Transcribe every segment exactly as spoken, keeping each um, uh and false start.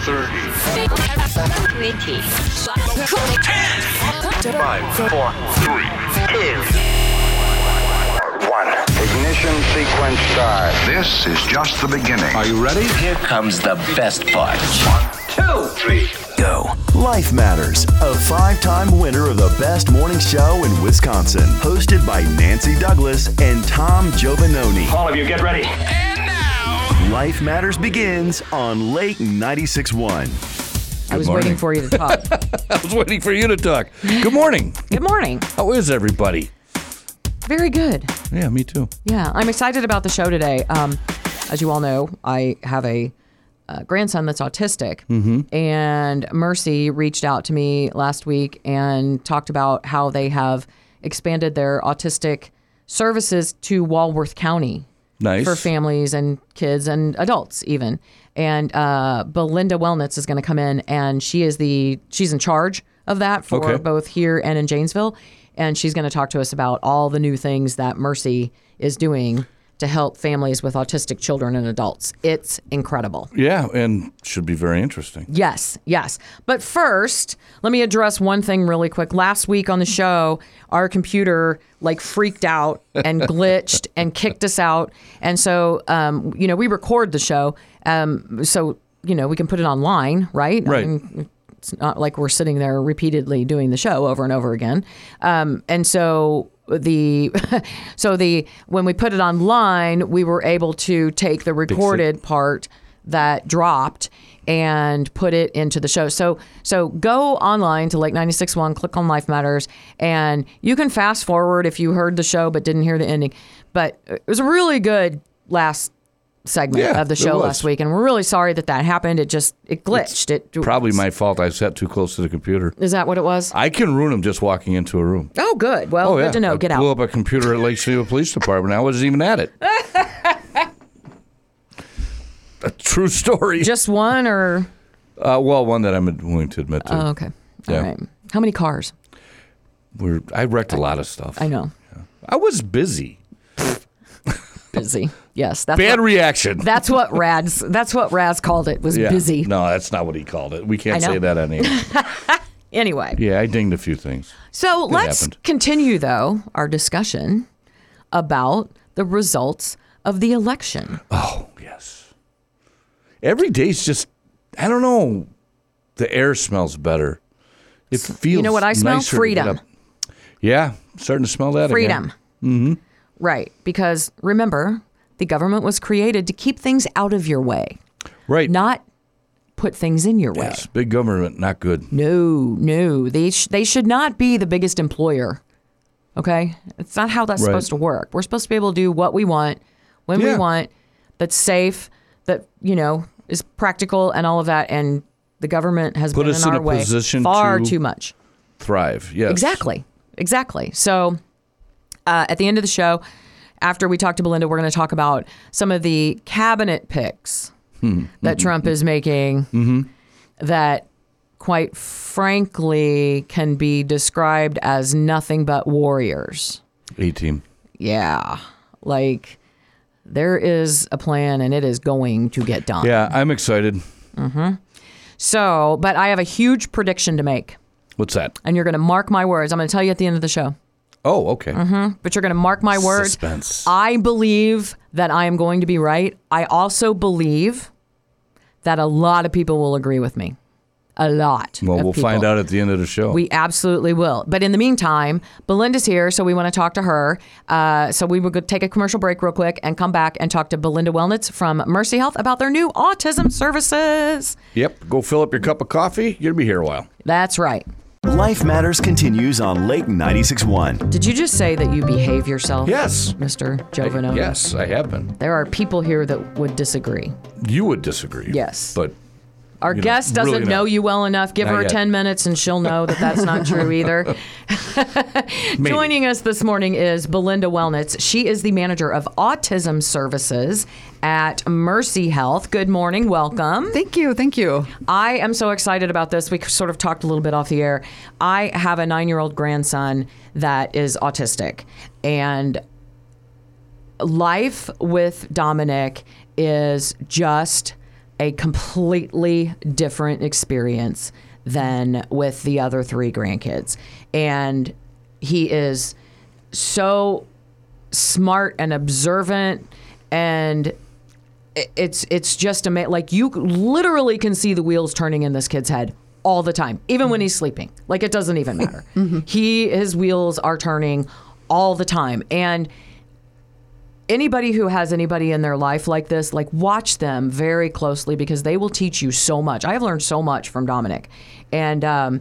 thirty. twenty. ten. five, four, three, two. One. Ignition sequence start. This is just the beginning. Are you ready? Here comes the best part. One, two, three, go. Life Matters, a five-time winner of the best morning show in Wisconsin. Hosted by Nancy Douglas and Tom Giovanoni. All of you, get ready. and now. Life Matters begins on Lake ninety-six point one. I was morning. waiting for you to talk. I was waiting for you to talk. Good morning. Good morning. How is everybody? Very good. Yeah, me too. Yeah, I'm excited about the show today. Um, as you all know, I have a, a grandson that's autistic, mm-hmm. and Mercy reached out to me last week and talked about how they have expanded their autistic services to Walworth County. Nice. For families and kids and adults even. And uh, Belinda Wellnitz is going to come in, and she is the she's in charge of that for Okay. both here and in Janesville. And she's going to talk to us about all the new things that Mercy is doing to help families with autistic children and adults. It's incredible. Yeah, and should be very interesting. Yes, yes. But first, let me address one thing really quick. Last week on the show, our computer like freaked out and glitched and kicked us out. And so, um, you know, we record the show, um, so, you know, we can put it online, right? Right. I mean, it's not like we're sitting there repeatedly doing the show over and over again. Um, and so the so the when we put it online, we were able to take the recorded part that dropped and put it into the show. So so go online to Lake ninety-six point one, click on Life Matters, and you can fast forward if you heard the show but didn't hear the ending. But it was a really good last segment Yeah, of the it show was. last week, and we're really sorry that that happened. It just it glitched. It Probably my fault. I sat too close to the computer. Is that what it was? I can ruin them just walking into a room. Oh, good. Well, Oh, yeah. good to know. I Get blew out. up a computer at Lake City Police Department. I wasn't even at it. A true story. Just one or? Uh, well, one that I'm willing to admit to. Oh, okay. All Yeah. right. How many cars? We're, I wrecked a lot of stuff. I know. I was busy. Busy. Yes. That's Bad what, reaction. That's what Rad's. That's what Raz called it. Was Yeah. busy. No, that's not what he called it. We can't I know. say that on air. Anyway. Yeah, I dinged a few things. So let's happened. continue though our discussion about the results of the election. Oh, yes. Every day's just, I don't know, the air smells better. It feels You know what I smell? nicer to get Freedom. up. Yeah, starting to smell that Freedom. again. Mm-hmm. Right. Because remember, the government was created to keep things out of your way, Right. not put things in your way. Yes, big government, not good. No, no. They sh- they should not be the biggest employer. Okay? It's not how that's Right. supposed to work. We're supposed to be able to do what we want, when Yeah. we want, that's safe, that, you know, is practical and all of that. And the government has Put been us in in our a way position far to- too much. Thrive, yes. Exactly. Exactly. So uh, at the end of the show, after we talk to Belinda, we're going to talk about some of the cabinet picks Hmm. that Trump is making Mm-hmm. that, quite frankly, can be described as nothing but warriors. A-team. Yeah. Like, there is a plan and it is going to get done. Yeah, I'm excited. So, but I have a huge prediction to make. What's that? And you're going to mark my words. I'm going to tell you at the end of the show. Oh, okay. But you're going to mark my words. Suspense. I believe that I am going to be right. I also believe that a lot of people will agree with me. A lot. Well, of we'll people. find out at the end of the show. We absolutely will. But in the meantime, Belinda's here, so we want to talk to her. Uh, so we will go take a commercial break real quick and come back and talk to Belinda Wellnitz from Mercy Health about their new autism services. Yep, go fill up your cup of coffee. You're going to be here a while. That's right. Life Matters continues on Lake ninety-six point one. Did you just say that you behave yourself? Yes. Mister Giovanoni? Yes, I have been. There are people here that would disagree. You would disagree. Yes. But Our You know, guest doesn't really not. know you well enough. Give Not her yet. ten minutes and she'll know that that's not true either. Joining us this morning is Belinda Wellnitz. She is the manager of autism services at Mercy Health. Good morning. Welcome. Thank you. Thank you. I am so excited about this. We sort of talked a little bit off the air. I have a nine-year-old grandson that is autistic. And life with Dominic is just a completely different experience than with the other three grandkids. And he is so smart and observant, and it's it's just amazing. Like, you literally can see the wheels turning in this kid's head all the time, even when he's sleeping. Like, it doesn't even matter. Mm-hmm. He his wheels are turning all the time. And anybody who has anybody in their life like this, like, watch them very closely, because they will teach you so much. I have learned so much from Dominic. And um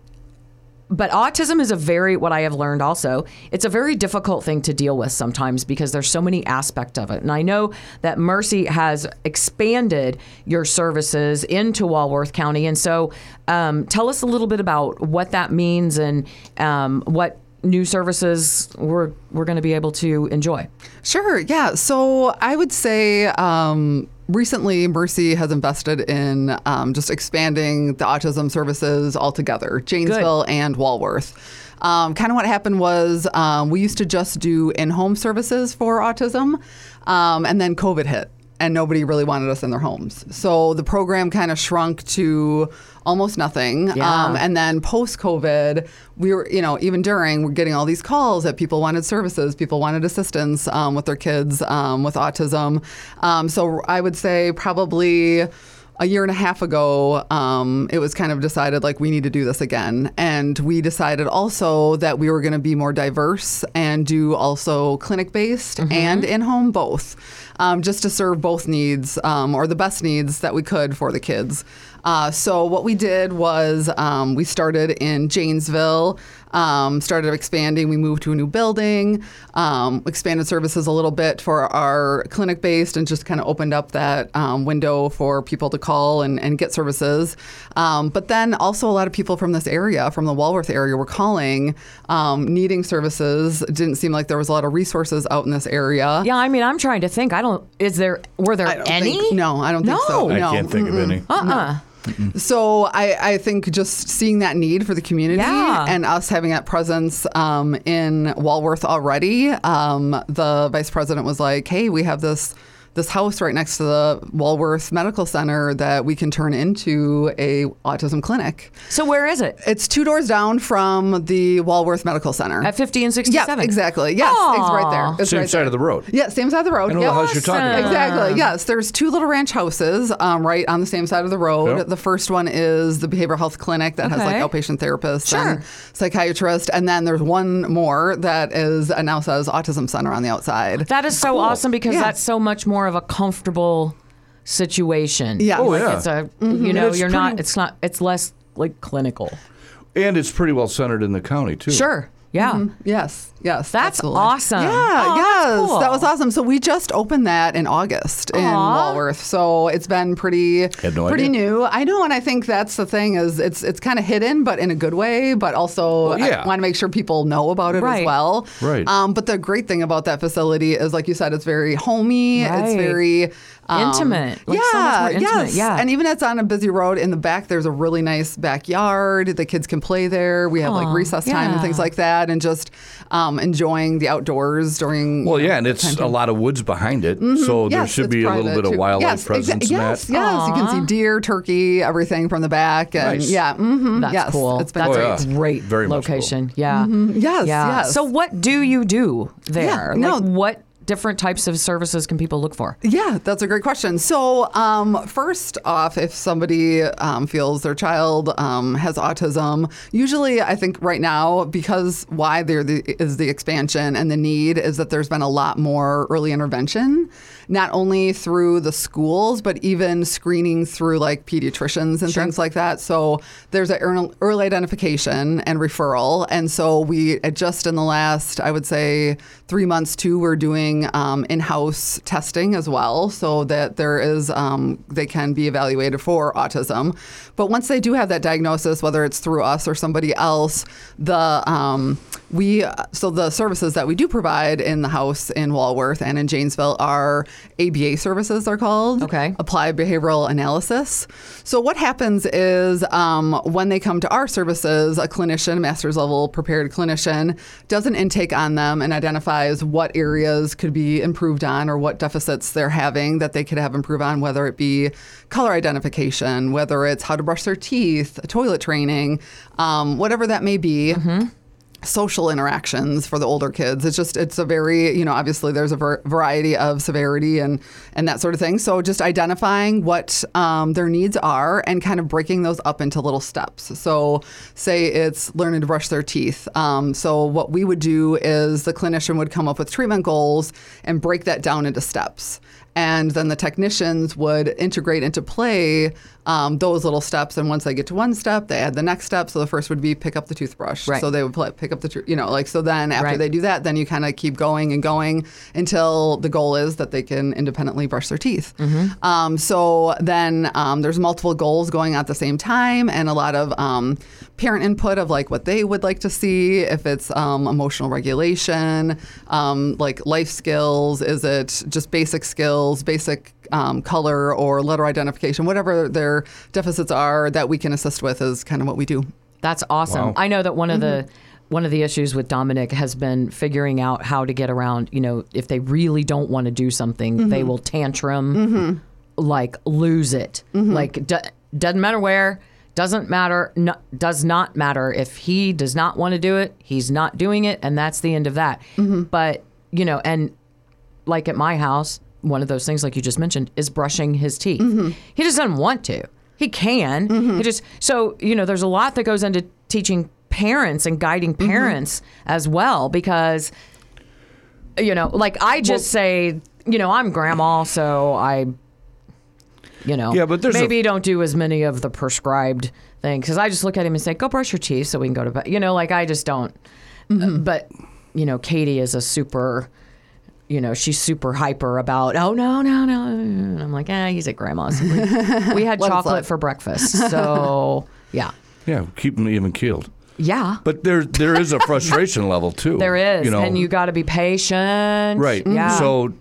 but autism is a very, what I have learned also, it's a very difficult thing to deal with sometimes, because there's so many aspects of it. And I know that Mercy has expanded your services into Walworth County. And so um, tell us a little bit about what that means, and um, what new services we're, we're going to be able to enjoy. Sure. Yeah. So I would say um, recently Mercy has invested in um, just expanding the autism services altogether, Janesville Good. and Walworth. Um, kind of what happened was um, we used to just do in-home services for autism, um, and then COVID hit, and nobody really wanted us in their homes. So the program kind of shrunk to almost nothing. Yeah. Um, and then post-COVID, we were, you know, even during, we're getting all these calls that people wanted services, people wanted assistance um, with their kids um, with autism. Um, so I would say probably a year and a half ago, um, it was kind of decided, like, we need to do this again. And we decided also that we were going to be more diverse and do also clinic-based mm-hmm. and in-home, both, um, just to serve both needs, um, or the best needs that we could for the kids. Uh, so what we did was um, we started in Janesville, um, started expanding. We moved to a new building, um, expanded services a little bit for our clinic-based, and just kind of opened up that um, window for people to call and, and get services. Um, but then also a lot of people from this area, from the Walworth area, were calling, um, needing services. It didn't seem like there was a lot of resources out in this area. Yeah, I mean, I'm trying to think. I don't, is there, were there I don't any? Think, no, I don't no. think so. I no. can't think Mm-mm. of any. Uh-uh. No. So I, I think just seeing that need for the community Yeah. and us having that presence um, in Walworth already, um, the vice president was like, hey, we have this this house right next to the Walworth Medical Center that we can turn into a autism clinic. So where is it? It's two doors down from the Walworth Medical Center. At fifty and sixty-seven? Yeah, exactly. Yes, Aww. it's right there. It's Same right side there. of the road. Yeah, same side of the road. I know Yep. the house you're talking about. Exactly. Yes, there's two little ranch houses um, right on the same side of the road. Yep. The first one is the behavioral health clinic that has like Okay. outpatient therapists Sure. and psychiatrists, and then there's one more that is uh, now says autism center on the outside. That is so awesome, because Yeah. that's so much more of a comfortable situation. Yeah. Oh, Like, yeah. It's a, Mm-hmm. you know, it's you're not, pretty- it's not, it's less like clinical. And it's pretty well centered in the county, too. Sure. Yeah. Yes, yes. That's absolutely. awesome. Yeah, Oh, yes. that's cool. That was awesome. So we just opened that in August in Aw. Walworth. So it's been pretty Had no pretty idea. new. I know, and I think that's the thing is it's it's kind of hidden, but in a good way, but also Well, yeah. I want to make sure people know about it Right. as well. Right. Um, but the great thing about that facility is, like you said, it's very homey. It's Right. very um, Intimate. Like, yeah, so much more intimate. yes. Yeah. And even it's on a busy road in the back, there's a really nice backyard. The kids can play there. We have Aw, like recess time and yeah. things like that, and just um, enjoying the outdoors during. Well, yeah, and it's a lot of woods behind it, so there Yes, should it's be a little private, bit of too. wildlife yes, presence exa- in yes, that. Yes, you can Aw. see deer, turkey, everything from the back. And Nice. yeah, mm-hmm, That's yes, cool. It's been That's Oh, a yeah. great Very much cool. location. Yeah. Yes, Yeah. yes. So what do you do there? Yeah, no. Like, what different types of services can people look for? Yeah, that's a great question. So, um, first off, if somebody um, feels their child um, has autism, usually I think right now, because why there the, is the expansion and the need is that there's been a lot more early intervention, not only through the schools, but even screening through like pediatricians and things like that. So there's an early early identification and referral. And so we just in the last, I would say, three months too, we're doing um, in-house testing as well, so that there is um, they can be evaluated for autism. But once they do have that diagnosis, whether it's through us or somebody else, the um, we so the services that we do provide in the house in Walworth and in Janesville are A B A services, they're called. Okay. Applied Behavioral Analysis. So what happens is um, when they come to our services, a clinician, master's level prepared clinician, does an intake on them and identifies realize what areas could be improved on or what deficits they're having that they could have improved on, whether it be color identification, whether it's how to brush their teeth, toilet training, um, whatever that may be. Mm-hmm. Social interactions for the older kids. It's just, it's a very, you know, obviously there's a ver- variety of severity and, and that sort of thing. So just identifying what um, their needs are and kind of breaking those up into little steps. So say it's learning to brush their teeth. Um, so what we would do is the clinician would come up with treatment goals and break that down into steps. And then the technicians would integrate into play um, those little steps. And once they get to one step, they add the next step. So the first would be pick up the toothbrush. Right. So they would play, pick up the, tr- you know, like, so then after Right. they do that, then you kind of keep going and going until the goal is that they can independently brush their teeth. Mm-hmm. Um, so then um, there's multiple goals going at the same time and a lot of um, parent input of like what they would like to see. If it's um, emotional regulation, um, like life skills, is it just basic skills, basic um, color or letter identification, whatever their deficits are that we can assist with is kind of what we do. That's awesome. Wow. I know that one of Mm-hmm. the one of the issues with Dominic has been figuring out how to get around, you know, if they really don't want to do something, Mm-hmm. they will tantrum, like lose it. Mm-hmm. Like d- doesn't matter where, doesn't matter, no, does not matter. If he does not want to do it, he's not doing it, and that's the end of that. Mm-hmm. But, you know, and like at my house, one of those things, like you just mentioned, is brushing his teeth. Mm-hmm. He just doesn't want to. He can. He just, so, you know, there's a lot that goes into teaching parents and guiding parents Mm-hmm. as well, because, you know, like I just say, you know, I'm grandma, so I, you know, Yeah, but there's maybe a- don't do as many of the prescribed things, because I just look at him and say, go brush your teeth so we can go to bed. You know, like I just don't. Mm-hmm. Uh, but, you know, Katie is a super, you know, she's super hyper about, oh, no, no, no. And I'm like, eh, he's at grandma's. We, we had Let it chocolate slide. for breakfast. So, yeah. Yeah, keep them even keeled. Yeah. But there there is a frustration level too. There is. You know, And you got to be patient. right. Yeah. So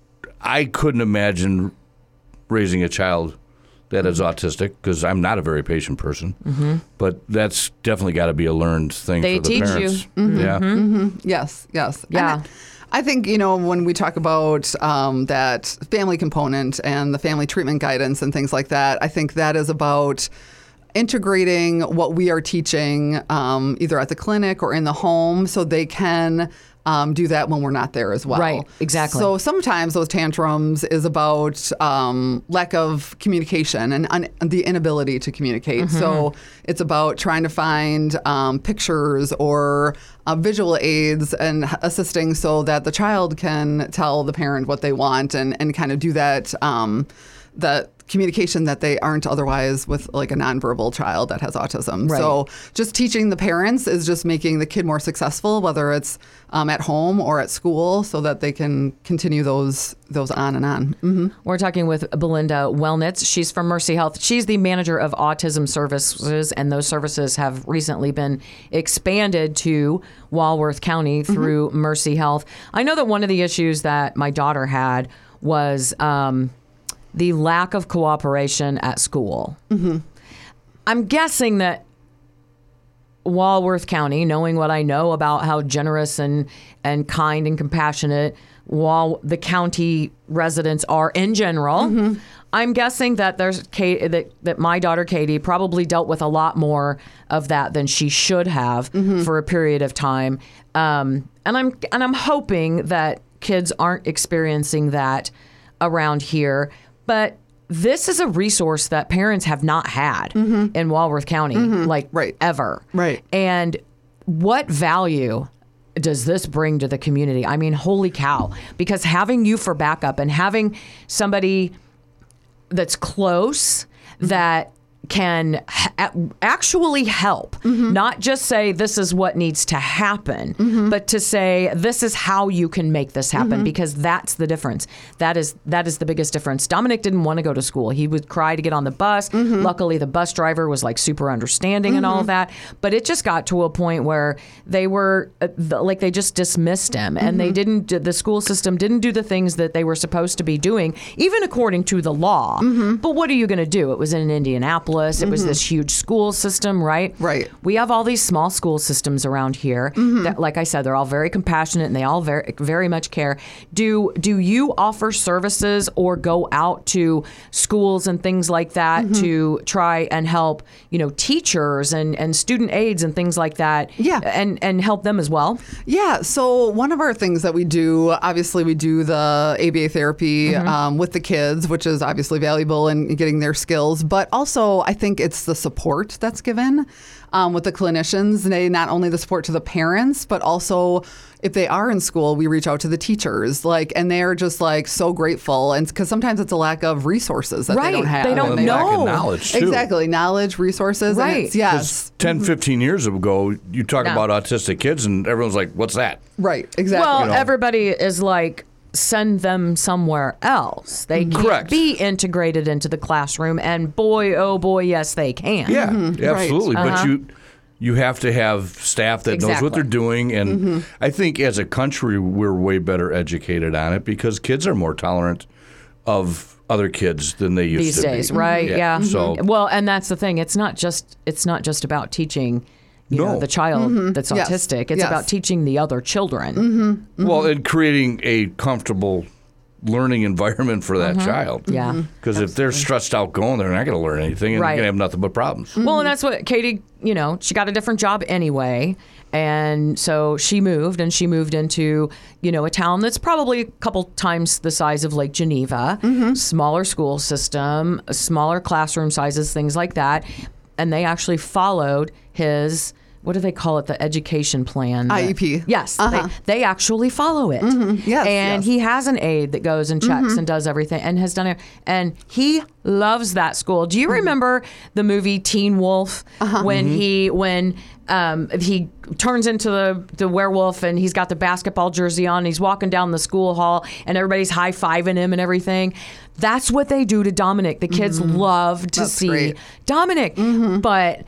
I couldn't imagine raising a child that is autistic because I'm not a very patient person. Mm-hmm. But that's definitely got to be a learned thing They for the teach you. parents. Mm-hmm. Yeah. Yes, yes. Yeah. And I think, you know, when we talk about um, that family component and the family treatment guidance and things like that, I think that is about integrating what we are teaching um, either at the clinic or in the home so they can um, do that when we're not there as well. Right, exactly. So sometimes those tantrums is about um, lack of communication and un- the inability to communicate. Mm-hmm. So it's about trying to find um, pictures or uh, visual aids and assisting so that the child can tell the parent what they want and, and kind of do that um, that communication that they aren't otherwise with like a nonverbal child that has autism. Right. So just teaching the parents is just making the kid more successful, whether it's um, at home or at school, so that they can continue those those on and on. Mm-hmm. We're talking with Belinda Wellnitz. She's from Mercy Health. She's the manager of autism services, and those services have recently been expanded to Walworth County through mm-hmm. Mercy Health. I know that one of the issues that my daughter had was um, the lack of cooperation at school. Mm-hmm. I'm guessing that Walworth County, knowing what I know about how generous and, and kind and compassionate Wal the county residents are in general, mm-hmm. I'm guessing that there's Kate, that that my daughter Katie probably dealt with a lot more of that than she should have mm-hmm. for a period of time. Um, and I'm and I'm hoping that kids aren't experiencing that around here, but this is a resource that parents have not had mm-hmm. in Walworth County, mm-hmm. like right. ever. Right. And what value does this bring to the community? I mean, holy cow. Because having you for backup and having somebody that's close mm-hmm. that can ha- actually help, mm-hmm. not just say this is what needs to happen, mm-hmm. but to say this is how you can make this happen, mm-hmm. because that's the difference. That is that is the biggest difference. Dominic didn't want to go to school. He would cry to get on the bus. Mm-hmm. Luckily, the bus driver was like super understanding mm-hmm. and all of that. But it just got to a point where they were uh, the, like they just dismissed him, mm-hmm. and they didn't. The school system didn't do the things that they were supposed to be doing, even according to the law. Mm-hmm. But what are you going to do? It was in Indianapolis. Minneapolis. It was this huge school system, right? Right. We have all these small school systems around here that, like I said, they're all very compassionate and they all very, very much care. Do do you offer services or go out to schools and things like that to try and help, you know, teachers and, and student aides and things like that? Yeah. And, and help them as well? Yeah, so one of our things that we do, obviously we do the A B A therapy Mm-hmm. um, with the kids, which is obviously valuable in getting their skills, but also I think it's the support that's given um, with the clinicians. They not only the support to the parents, but also if they are in school, we reach out to the teachers, like, and they're just like so grateful, and because sometimes it's a lack of resources that Right, they don't have. they don't And lack know. of knowledge, too. Exactly, knowledge, resources, Right. and it's, yes, ten, fifteen years ago, you talk No. about autistic kids, and everyone's like, what's that? right, exactly. Well, know. everybody is like, send them somewhere else. They can't Correct. be integrated into the classroom. And boy, oh boy, yes, they can. Yeah, right. absolutely. Uh-huh. But you you have to have staff that knows what Exactly. they're doing. And I think as a country, we're way better educated on it because kids are more tolerant of other kids than they used These to days, be. right? Yeah. So Well, and that's the thing. It's not just it's not just about teaching you know, No. the child that's Yes. autistic. It's Yes. about teaching the other children. well, and creating a comfortable learning environment for that child. Mm-hmm. Yeah. Mhm. Because if they're stressed out going, they're not going to learn anything, and Right. they're going to have nothing but problems. Well, and that's what Katie, you know, she got a different job anyway. And so she moved and she moved into, you know, a town that's probably a couple times the size of Lake Geneva, smaller school system, smaller classroom sizes, things like that. And they actually followed his, what do they call it? The education plan. I E P. Yes. Uh-huh. They, they actually follow it. Yes, And yes. he has an aide that goes and checks and does everything and has done it. And he loves that school. Do you remember the movie Teen Wolf when he when um, he turns into the, the werewolf and he's got the basketball jersey on and he's walking down the school hall and everybody's high-fiving him and everything? That's what they do to Dominic. The kids love to That's see great. Dominic. But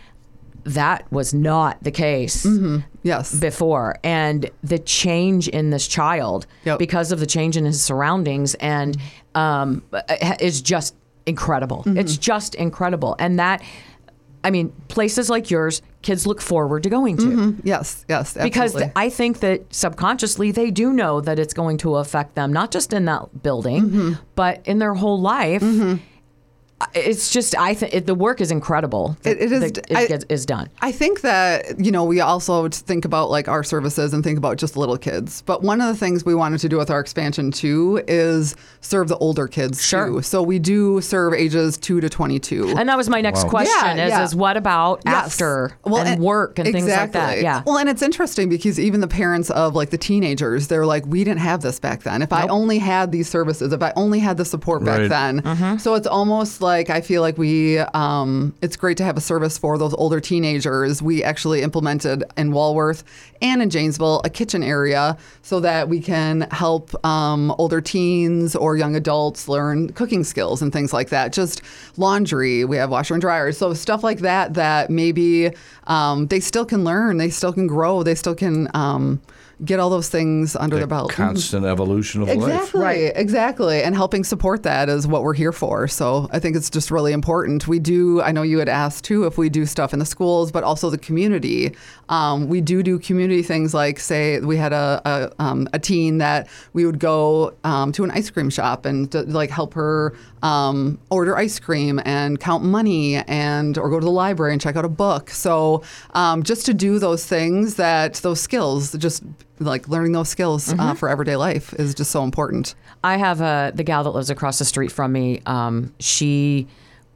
that was not the case yes. before. And the change in this child Yep. because of the change in his surroundings and um, is just incredible. It's just incredible. And that, I mean, places like yours, kids look forward to going to. Yes, yes, absolutely. Because th- I think that subconsciously they do know that it's going to affect them, not just in that building, but in their whole life. It's just, I think the work is incredible. That, It- it is- that it I- gets, is done. I think that, you know, we also think about like our services and think about just little kids. But one of the things we wanted to do with our expansion too is serve the older kids Sure. too. So we do serve ages two to twenty-two. And that was my next question Yeah, is, yeah. is what about Yes. after Well, and work and things like that? exactly. Yeah. Well, and it's interesting because even the parents of like the teenagers, they're like, we didn't have this back then. If I only had these services, if I only had the support back Right. then. Mm-hmm. So it's almost like I feel like we, um, it's great to have a service for those older teenagers. We actually implemented in Walworth and in Janesville a kitchen area so that we can help um, older teens or young adults learn cooking skills and things like that. Just laundry, we have washer and dryer. So stuff like that that maybe um, they still can learn, they still can grow, they still can um, get all those things under their belt. Constant evolution of life. Exactly, Right. exactly. And helping support that is what we're here for. So I think it's just really important. We do, I know you had asked too, if we do stuff in the schools, but also the community. Um, we do do community things like, say, we had a, a, um, a teen that we would go um, to an ice cream shop and to, like help her um, order ice cream and count money and or go to the library and check out a book. So um, just to do those things that, those skills, just like learning those skills uh, for everyday life is just so important. I have a, the gal that lives across the street from me. Um, she,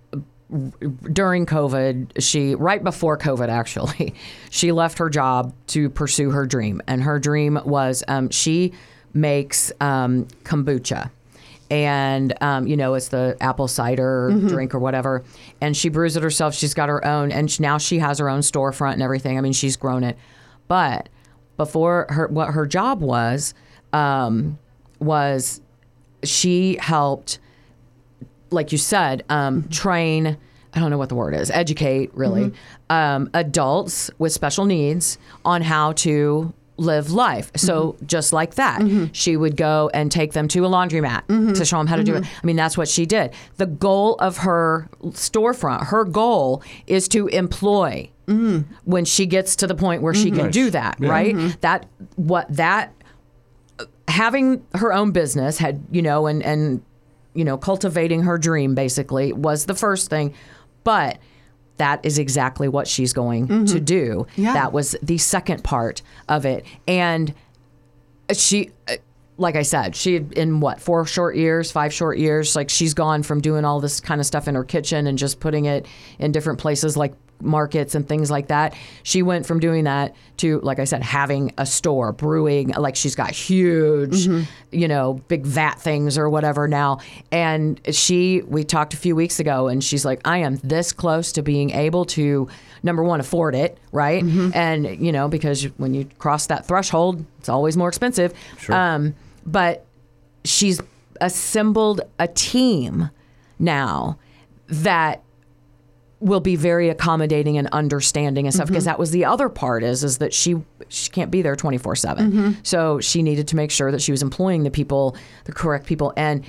during COVID, she, right before COVID actually, she left her job to pursue her dream. And her dream was um, she makes um, kombucha. And, um, you know, it's the apple cider drink or whatever. And she brews it herself. She's got her own. And now she has her own storefront and everything. I mean, she's grown it. But before her, what her job was, um, was she helped, like you said, um, train, I don't know what the word is, educate really, um, adults with special needs on how to live life. So Mm-hmm. just like that, she would go and take them to a laundromat Mm-hmm. to show them how to do it. I mean, that's what she did. The goal of her storefront, her goal is to employ when she gets to the point where she can do that, right? That what that having her own business had, you know, and and you know, cultivating her dream basically was the first thing, but that is exactly what she's going to do. Yeah. That was the second part of it. And she, like I said, she had in what, four short years, five short years, like she's gone from doing all this kind of stuff in her kitchen and just putting it in different places like markets and things like that. She went from doing that to, like I said, having a store, brewing, like she's got huge, you know, big vat things or whatever now. And she, we talked a few weeks ago and she's like, I am this close to being able to, number one, afford it, right? And, you know, because when you cross that threshold, it's always more expensive. Sure. Um, but she's assembled a team now that will be very accommodating and understanding and stuff, because that was the other part is is that she she can't be there twenty-four seven. So she needed to make sure that she was employing the people, the correct people. And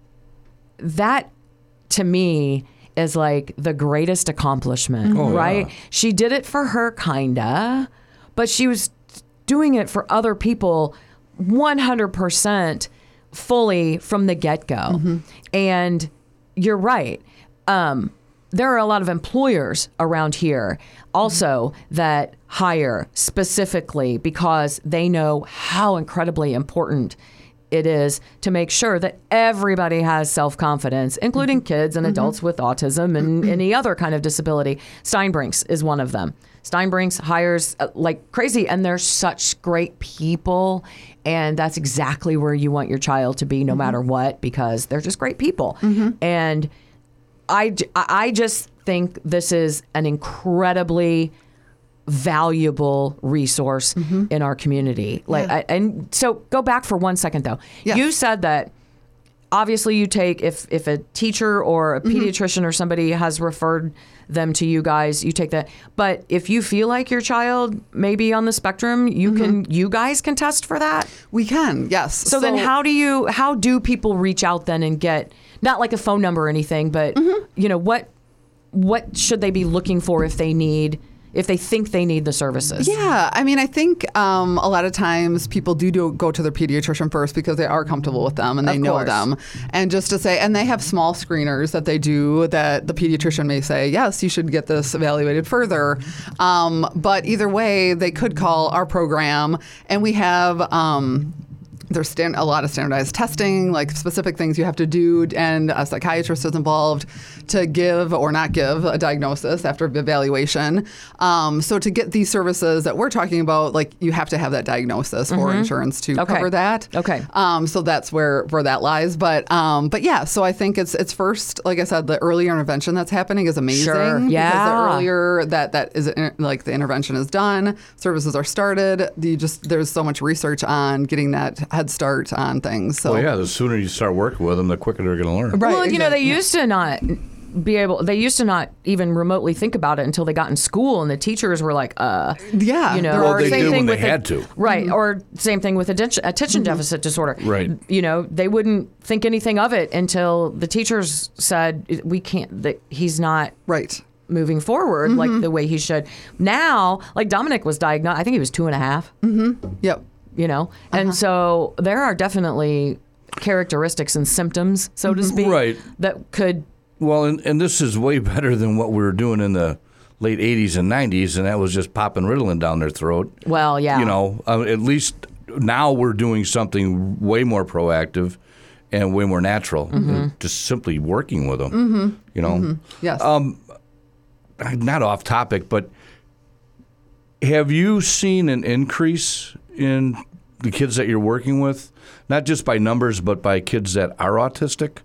that to me is like the greatest accomplishment, Oh, right? yeah. She did it for her kinda, but she was doing it for other people one hundred percent fully from the get-go. And you're right. Um, there are a lot of employers around here also that hire specifically because they know how incredibly important it is to make sure that everybody has self-confidence, including kids and adults with autism and any other kind of disability. Steinbrinks is one of them. Steinbrinks hires uh, like crazy, and they're such great people. And that's exactly where you want your child to be no matter what, because they're just great people. And I, j- I just think this is an incredibly valuable resource in our community. Like, I, and so go back for one second though. Yes. You said that obviously you take, if, if a teacher or a pediatrician or somebody has referred them to you guys, you take that. But if you feel like your child may be on the spectrum, you can, you guys can test for that. We can, yes. So, then how do you, how do people reach out then and get, not like a phone number or anything, but you know, what, what should they be looking for if they need, if they think they need the services? Yeah, I mean, I think um, a lot of times people do, do go to their pediatrician first because they are comfortable with them and they Of know course. them. And just to say, and they have small screeners that they do that the pediatrician may say, yes, you should get this evaluated further. Um, but either way, they could call our program, and we have um, there's stand, a lot of standardized testing, like specific things you have to do, and a psychiatrist is involved to give or not give a diagnosis after evaluation. Um, so to get these services that we're talking about, like you have to have that diagnosis for insurance to Okay. cover that. Okay. Um, so that's where, where that lies. But um, but yeah, so I think it's it's first, like I said, the earlier intervention that's happening is amazing. Sure. Because Yeah. the earlier that that is in- like the intervention is done, services are started. You just there's so much research on getting that head start on things. So Well, yeah, the sooner you start working with them, the quicker they're going to learn. Right, Well, you know, they exactly. used to not be able, they used to not even remotely think about it until they got in school, and the teachers were like, uh, Yeah, you know, they're Well, or they same did thing when they with the- had to. Right. Or same thing with attention, attention deficit disorder. Right. You know, they wouldn't think anything of it until the teachers said, we can't, that he's not right. moving forward like the way he should. Now, like Dominic was diagnosed, I think he was two and a half. Yep. You know, and so there are definitely characteristics and symptoms, so to speak, Right. that could. Well, and, and this is way better than what we were doing in the late eighties and nineties, and that was just popping Ritalin down their throat. Well, yeah. You know, uh, at least now we're doing something way more proactive and way more natural, and just simply working with them. You know, Yes. not off topic, but have you seen an increase in the kids that you're working with, not just by numbers, but by kids that are autistic?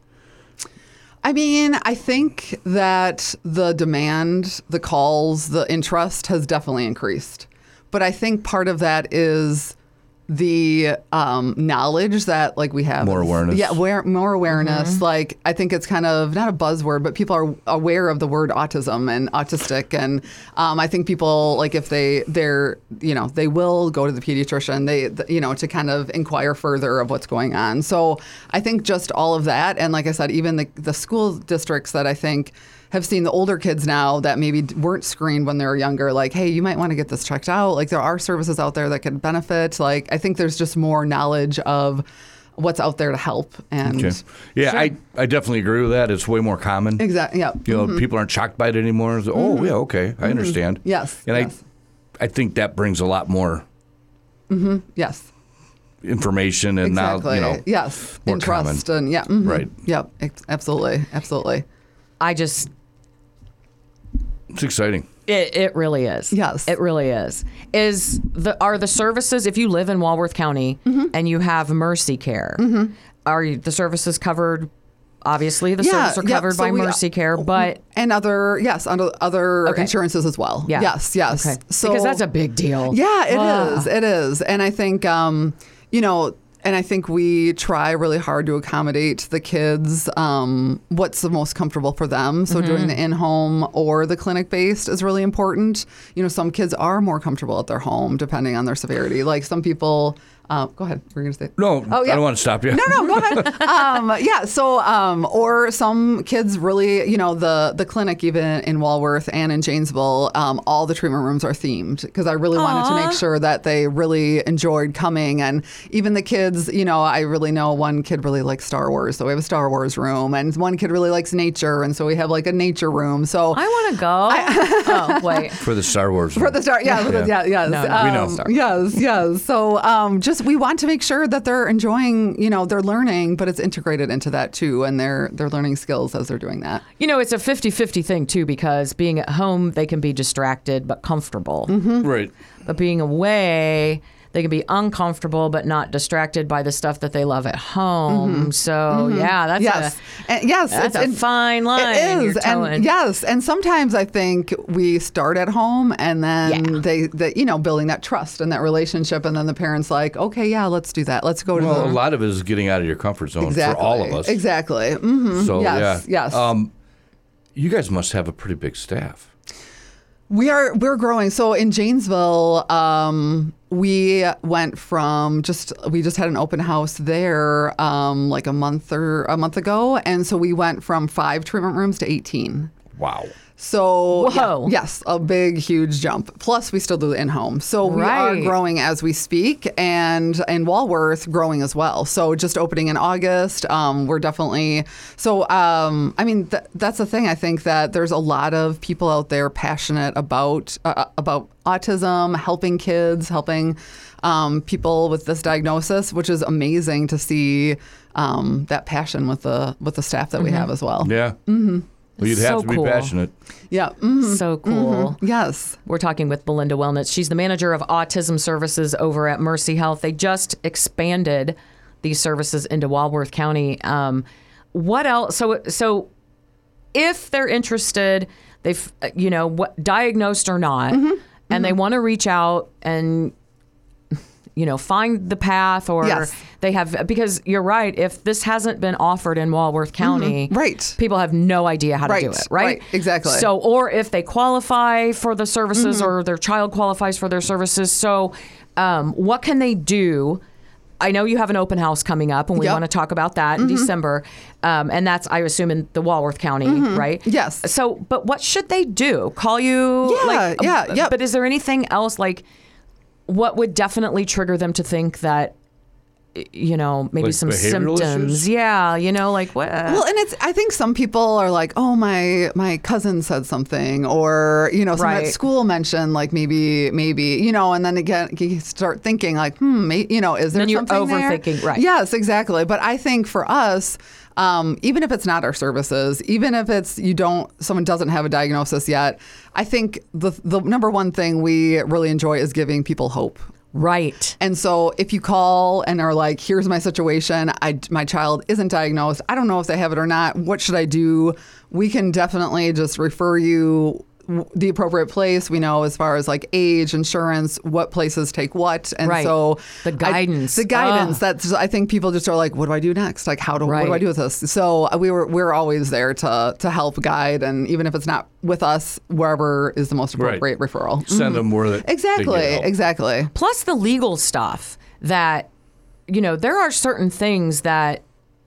I mean, I think that the demand, the calls, the interest has definitely increased. But I think part of that is the um, knowledge that like we have. More awareness. Yeah, aware, more awareness. Mm-hmm. Like I think it's kind of not a buzzword, but people are aware of the word autism and autistic, and um, I think people like if they they're you know they will go to the pediatrician. They you know to kind of inquire further of what's going on. So I think just all of that, and like I said, even the the school districts that I think have seen the older kids now that maybe weren't screened when they were younger, like, hey, you might want to get this checked out. Like there are services out there that could benefit. Like I think there's just more knowledge of what's out there to help. And Okay. Yeah, I, I definitely agree with that. It's way more common. Exactly. Yeah. You know, Mhm. people aren't shocked by it anymore. It's, oh, yeah, okay, I understand. Yes, And yes. I, I think that brings a lot more Yes. information and Exactly. now, you know, yes. more And trust and yeah. mhm. Right. Yep. Ex- Absolutely. Absolutely. I just, it's exciting. it, it really is. Yes. It really is. Is the are the services, if you live in Walworth County Mm-hmm. and you have Mercy Care, are you, the services covered? Obviously, the Yeah, services are yep, covered so by we- Mercy Care, but And other yes, under other Okay. insurances as well. yeah. Yes. Yes. Okay. So because that's a big deal. Yeah, it is. Ah. It is. And I think, um, you know, and I think we try really hard to accommodate the kids um, what's the most comfortable for them. So doing the in-home or the clinic-based is really important. You know, some kids are more comfortable at their home depending on their severity. Like some people... Uh, go ahead. We're going to say... No, Oh, yeah. I don't want to stop you. No, no, go ahead. um, yeah, so, um, or some kids really, you know, the, the clinic even in Walworth and in Janesville, um, all the treatment rooms are themed because I really wanted to make sure that they really enjoyed coming. And even the kids, you know, I really know one kid really likes Star Wars, so we have a Star Wars room. And one kid really likes nature, and so we have like a nature room. So I want to go. oh, wait. For the Star Wars. for the start, yeah, for the- yeah, yes, No, no, um, we know. yes, yes. So, um, just we want to make sure that they're enjoying, you know, they're learning, but it's integrated into that too, and they're they're learning skills as they're doing that. You know, it's a fifty-fifty thing, too, because being at home, they can be distracted but comfortable. Right. But being away, they can be uncomfortable but not distracted by the stuff that they love at home. So, yeah, that's Yes, a, and yes, that's a and fine line It is, you're towing. and yes, and sometimes I think we start at home, and then Yeah. they, they, you know, building that trust and that relationship, and then the parents like, okay, yeah, let's do that. Let's go to Well, the a lot of it is getting out of your comfort zone exactly for all of us. Exactly. hmm So, yes, yeah. yes. Um, you guys must have a pretty big staff. We are we're growing. So in Janesville, um, we went from just we just had an open house there um, like a month or a month ago, and so we went from five treatment rooms to eighteen. Wow. So Whoa. yeah, yes, a big, huge jump. Plus, we still do the in-home. So we are Right. growing as we speak, and in Walworth, growing as well. So just opening in August, um, we're definitely. So um, I mean, th- that's the thing. I think that there's a lot of people out there passionate about uh, about autism, helping kids, helping um, people with this diagnosis, which is amazing to see um, that passion with the with the staff that we have as well. Yeah. Mm-hmm. Well, you'd have So to be cool. passionate. Yeah. mhm. So cool. Yes. We're talking with Belinda Wellnitz. She's the manager of autism services over at Mercy Health. They just expanded these services into Walworth County. Um, what else? So, so if they're interested, they've you know what diagnosed or not, and they want to reach out and you know find the path, or Yes. they have because you're right. If this hasn't been offered in Walworth County, Right. people have no idea how to do Right, it. Right. right, exactly. So, or if they qualify for the services, or their child qualifies for their services. So, um, what can they do? I know you have an open house coming up, and we Yep. want to talk about that in December. Um, and that's, I assume, in the Walworth County, right? Yes. So, but what should they do? Call you? Yeah, like, yeah, uh, yep. But is there anything else, like, what would definitely trigger them to think that, you know, maybe Like some behavioral symptoms? issues? Yeah, you know, like what? Well, and it's I think some people are like, oh, my my cousin said something, or you know, someone Right. at school mentioned like maybe maybe you know, and then again you start thinking like, hmm, may, you know, is there Then you're something there? overthinking, right. Yes, exactly. But I think for us. Um, even if it's not our services, even if it's you don't, someone doesn't have a diagnosis yet, I think the the number one thing we really enjoy is giving people hope. Right. And so if you call and are like, here's my situation, I, my child isn't diagnosed, I don't know if they have it or not, what should I do? We can definitely just refer you w- the appropriate place. We know as far as like age, insurance, what places take what, and Right. so The guidance. I, the guidance. Ugh. That's I think people just are like, what do I do next? Like, how do what do I Right. do with this? So uh, we were we're always there to to help guide, and even if it's not with us, wherever is the most appropriate referral. Send them where they, Exactly, they get help. exactly. Plus the legal stuff that, you know, there are certain things that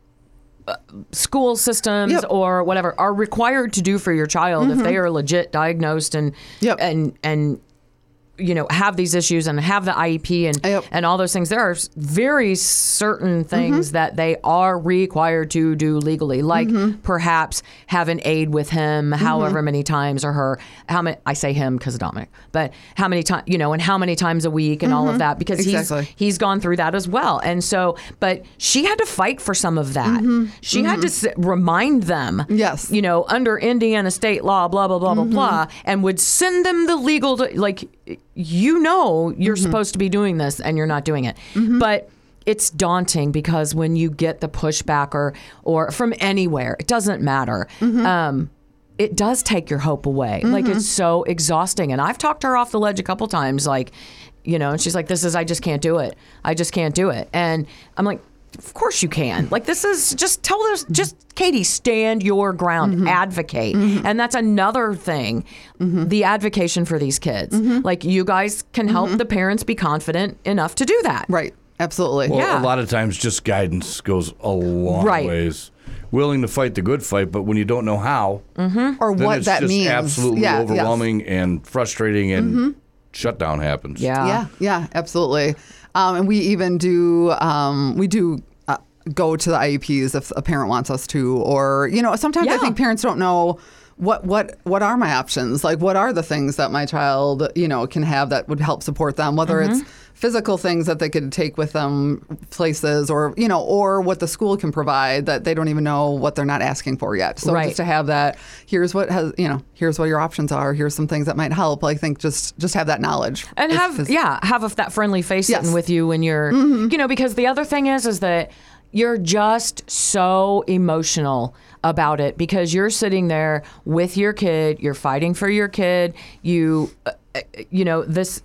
uh, school systems Yep. or whatever are required to do for your child if they are legit diagnosed and Yep. and and you know have these issues and have the I E P and Yep. and all those things. There are very certain things that they are required to do legally, like perhaps have an aide with him however many times or her. How many? I say him because of Dominic, but how many times? You know, and how many times a week and all of that because Exactly. he's he's gone through that as well. And so, but she had to fight for some of that. She had to s- remind them, Yes. you know, under Indiana state law, blah blah blah blah blah, and would send them the legal like. You know you're supposed to be doing this and you're not doing it. But it's daunting because when you get the pushback or or from anywhere, it doesn't matter. Um, it does take your hope away. Like it's so exhausting. And I've talked her off the ledge a couple times, like, you know, and she's like, this is, I just can't do it. I just can't do it. And I'm like, of course you can. Like this is just tell us, just Katie, stand your ground, advocate. And that's another thing, the advocation for these kids. Like you guys can help the parents be confident enough to do that. Right. Absolutely. Well, Yeah. a lot of times just guidance goes a long Right. ways. Willing to fight the good fight, but when you don't know how, Or then what it's that just means. absolutely Yeah, yes. overwhelming and frustrating, and shutdown happens. Yeah. Yeah, yeah, absolutely. Um, and we even do um, we do uh, go to the I E Ps if a parent wants us to, or you know, sometimes I Yeah. think parents don't know what what what are my options. Like, what are the things that my child you know can have that would help support them, whether Mm-hmm. it's physical things that they could take with them places, or you know, or what the school can provide that they don't even know what they're not asking for yet. So Right. just to have that, here's what has you know, here's what your options are. Here's some things that might help. I think just just have that knowledge And It's- have it's- yeah, have a, that friendly face Yes. sitting with you when you're, you know, because the other thing is, is that you're just so emotional about it because you're sitting there with your kid, you're fighting for your kid, you, uh, you know, this.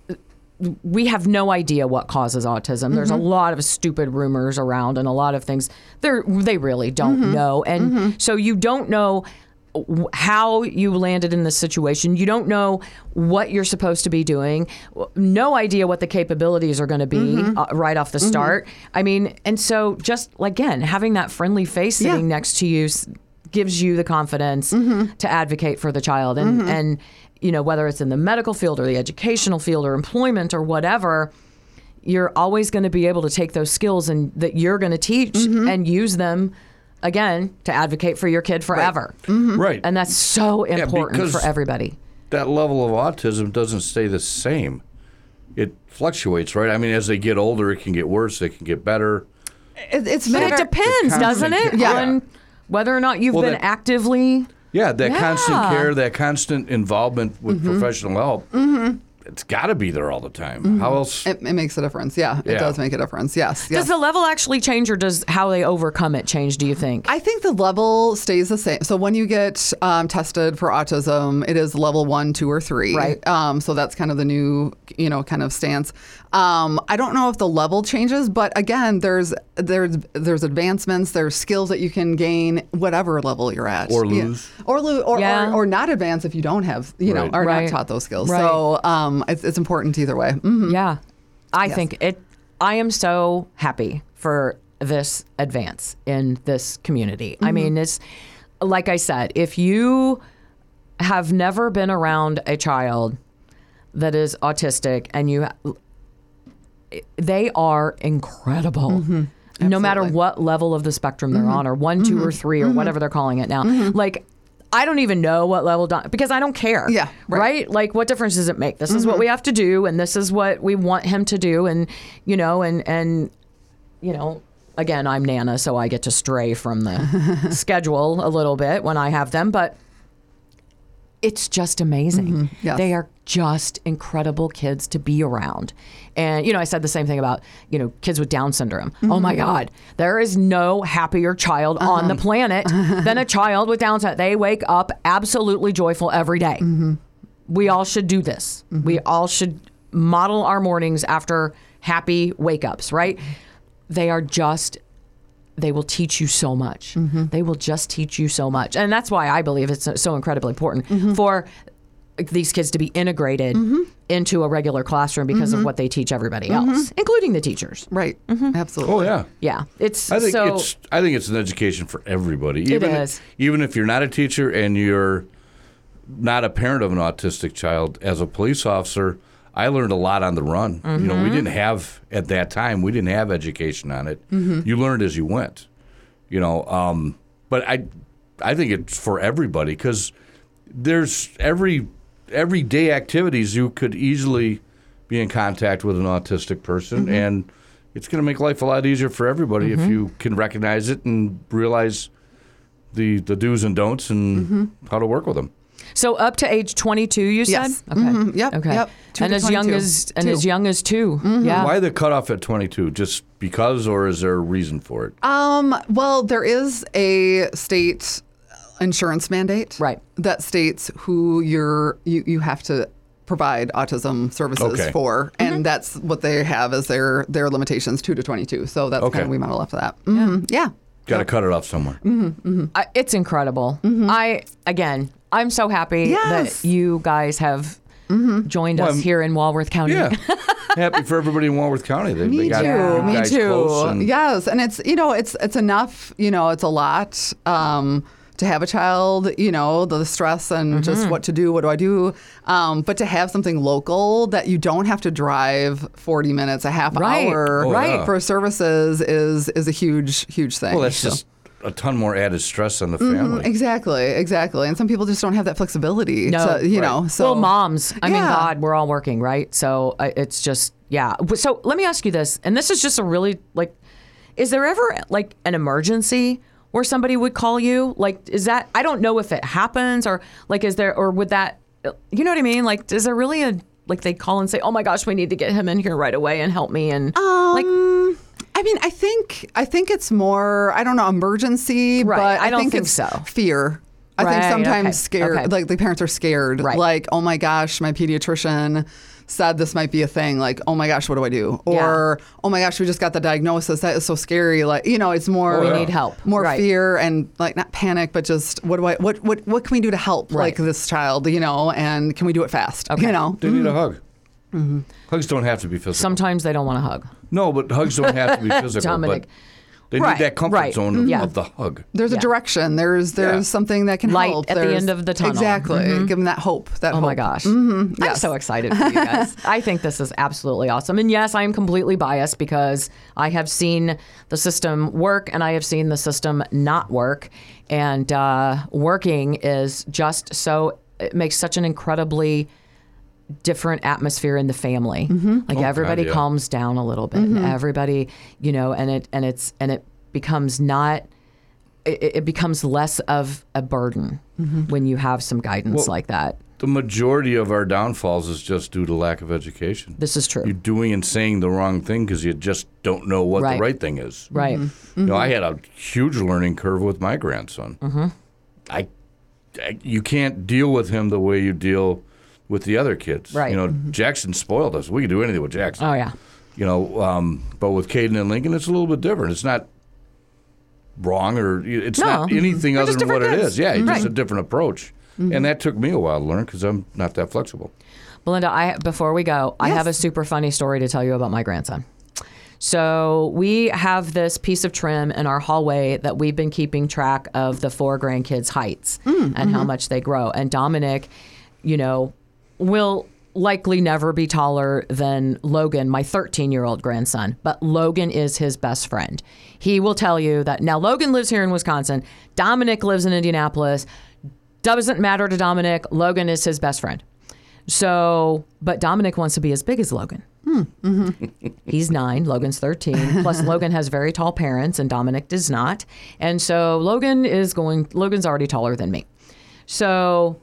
We have no idea what causes autism. There's a lot of stupid rumors around and a lot of things. They they really don't know, and so you don't know how you landed in this situation. You don't know what you're supposed to be doing. No idea what the capabilities are going to be uh, right off the start. I mean, and so just again, having that friendly face sitting Yeah. next to you s- gives you the confidence to advocate for the child. And, and, you know, whether it's in the medical field or the educational field or employment or whatever, you're always going to be able to take those skills and that you're going to teach and use them again to advocate for your kid forever. Right. And that's so important because- for everybody. that level of autism doesn't stay the same. It fluctuates, right? I mean, as they get older, it can get worse, it can get better. It, it's But it matter- depends, the doesn't it? constant- yeah. On whether or not you've Well, been that- actively. Yeah, that constant Yeah. care, that constant involvement with professional help, it's got to be there all the time. How else? It, it makes a difference. Yeah, it Yeah. does make a difference. Yes. yes. Does the level actually change, or does how they overcome it change, do you think? I think the level stays the same. So when you get um, tested for autism, it is level one, two, or three. Right. Um, so that's kind of the new, you know, kind of stance. Um, I don't know if the level changes, but again, there's there's there's advancements, there's skills that you can gain, whatever level you're at, Or Yeah. lose. or lose, or, Yeah. or or not advance if you don't have, you know, Right. are Right. not taught those skills. Right. So um, it's, it's important either way. Mhm. Yeah. I Yes. think it, I am so happy for this advance in this community. I mean, it's like I said, if you have never been around a child that is autistic and you, they are incredible. No matter Absolutely. what level of the spectrum they're on, or one, two, or three, or whatever they're calling it now. Like, I don't even know what level, Don- because I don't care. Yeah, right. Right? Like, what difference does it make? This is what we have to do, and this is what we want him to do, and, you know, and, and, you know, again, I'm Nana, so I get to stray from the schedule a little bit when I have them, but it's just amazing. Yes. They are just incredible kids to be around. And, you know, I said the same thing about, you know, kids with Down syndrome. Oh my God, there is no happier child on the planet than a child with Down syndrome. They wake up absolutely joyful every day. we all should do this. Mm-hmm. We all should model our mornings after happy wake-ups, right? They are just, they will teach you so much. Mm-hmm. They will just teach you so much. And that's why I believe it's so incredibly important mm-hmm. for these kids to be integrated mm-hmm. into a regular classroom because mm-hmm. of what they teach everybody else, mm-hmm. including the teachers. Right. Mm-hmm. Absolutely. Oh, yeah. Yeah. It's I think so, it's I think it's an education for everybody. Even it is. If, even if you're not a teacher and you're not a parent of an autistic child, as a police officer, I learned a lot on the run. Mm-hmm. You know, we didn't have, at that time, we didn't have education on it. Mm-hmm. You learned as you went. You know, um, but I I think it's for everybody because there's every everyday activities you could easily be in contact with an autistic person, mm-hmm. and it's going to make life a lot easier for everybody mm-hmm. if you can recognize it and realize the the do's and don'ts and mm-hmm. how to work with them. So up to age twenty-two, you said? Yes. Okay. Mm-hmm. Yep. Okay. Yep. And as young as and two. as young as two. Mm-hmm. Yeah. Why the cutoff at twenty-two? Just because, or is there a reason for it? Um. Well, there is a state insurance mandate, right, that states who you're you, you have to provide autism services okay. for, and mm-hmm. that's what they have as their their limitations, two to twenty-two. So that's okay. kind of we model after that. Mm-hmm. Yeah. yeah. Got to cut it off somewhere. Mm-hmm. Mm-hmm. I, it's incredible. Mm-hmm. I again, I'm so happy yes. that you guys have mm-hmm. joined well, us I'm, here in Walworth County. Yeah. Happy for everybody in Walworth County. They, Me they got too. you Me guys too. close and yes, and it's you know it's it's enough. You know, it's a lot. Um, to have a child, you know, the stress and mm-hmm. just what to do, what do I do? Um, but to have something local that you don't have to drive forty minutes, a half right. hour oh, right. yeah. for services is is a huge, huge thing. Well, that's so. just a ton more added stress on the family. Mm-hmm, exactly, exactly. And some people just don't have that flexibility. No, to, you right. know. So well, moms. I mean, yeah. God, we're all working, right? So uh, it's just, yeah. So let me ask you this, and this is just a really like, is there ever like an emergency where somebody would call you? Like, is that, I don't know if it happens or like, is there, or would that, you know what I mean? Like, is there really a, like they call and say, oh my gosh, we need to get him in here right away and help me. And um, like, I mean, I think, I think it's more, I don't know, emergency, right. but I, I don't think, think it's so. fear. I right. think sometimes okay. scared, okay. like the parents are scared, right. like, oh my gosh, my pediatrician said this might be a thing. Like, oh my gosh, what do I do? Or, yeah. oh my gosh, we just got the diagnosis. That is so scary. Like, you know, it's more, we need help. more right. fear and like not panic, but just what do I, what, what, what can we do to help right. like this child, you know, and can we do it fast? Okay. You know, They need a hug. Mm-hmm. Hugs don't have to be physical. Sometimes they don't want to hug. No, but hugs don't have to be physical. Dominic. But they Right, need that comfort right. zone of, Yeah. of the hug. there's Yeah. a direction. There's there's Yeah. something that can Light help. at the There's- end of the tunnel. Exactly. Mhm. Give them that hope. That Oh hope. my gosh. Mm-hmm. I'm Yes. so excited for you guys. I think this is absolutely awesome. And yes, I am completely biased because I have seen the system work and I have seen the system not work. And uh, working is just so, it makes such an incredibly different atmosphere in the family. Mm-hmm. Like Oh, everybody God, yeah. calms down a little bit. Mm-hmm. And everybody, you know, and it and it's and it becomes not it, it becomes less of a burden Mm-hmm. when you have some guidance Well, like that. The majority of our downfalls is just due to lack of education. This is true. You're doing and saying the wrong thing because you just don't know what Right. the right thing is. Right. Mm-hmm. You know, I had a huge learning curve with my grandson. Mm-hmm. I, I, you can't deal with him the way you deal with the other kids. Right. You know, Jackson spoiled us. We could do anything with Jackson. Oh yeah. You know, um, but with Caden and Lincoln, it's a little bit different. It's not wrong or it's No. not anything They're other just than what different it kids. is. Yeah, it's Right. just a different approach. And that took me a while to learn because I'm not that flexible. Belinda, I before we go, I Yes. have a super funny story to tell you about my grandson. So we have this piece of trim in our hallway that we've been keeping track of the four grandkids' heights and how much they grow. And Dominic, you know, will likely never be taller than Logan, my thirteen-year-old grandson. But Logan is his best friend. He will tell you that now Logan lives here in Wisconsin. Dominic lives in Indianapolis. Doesn't matter to Dominic. Logan is his best friend. So, but Dominic wants to be as big as Logan. Hmm. Mm-hmm. He's nine. Logan's thirteen. Plus, Logan has very tall parents, and Dominic does not. And so, Logan is going. Logan's already taller than me. So,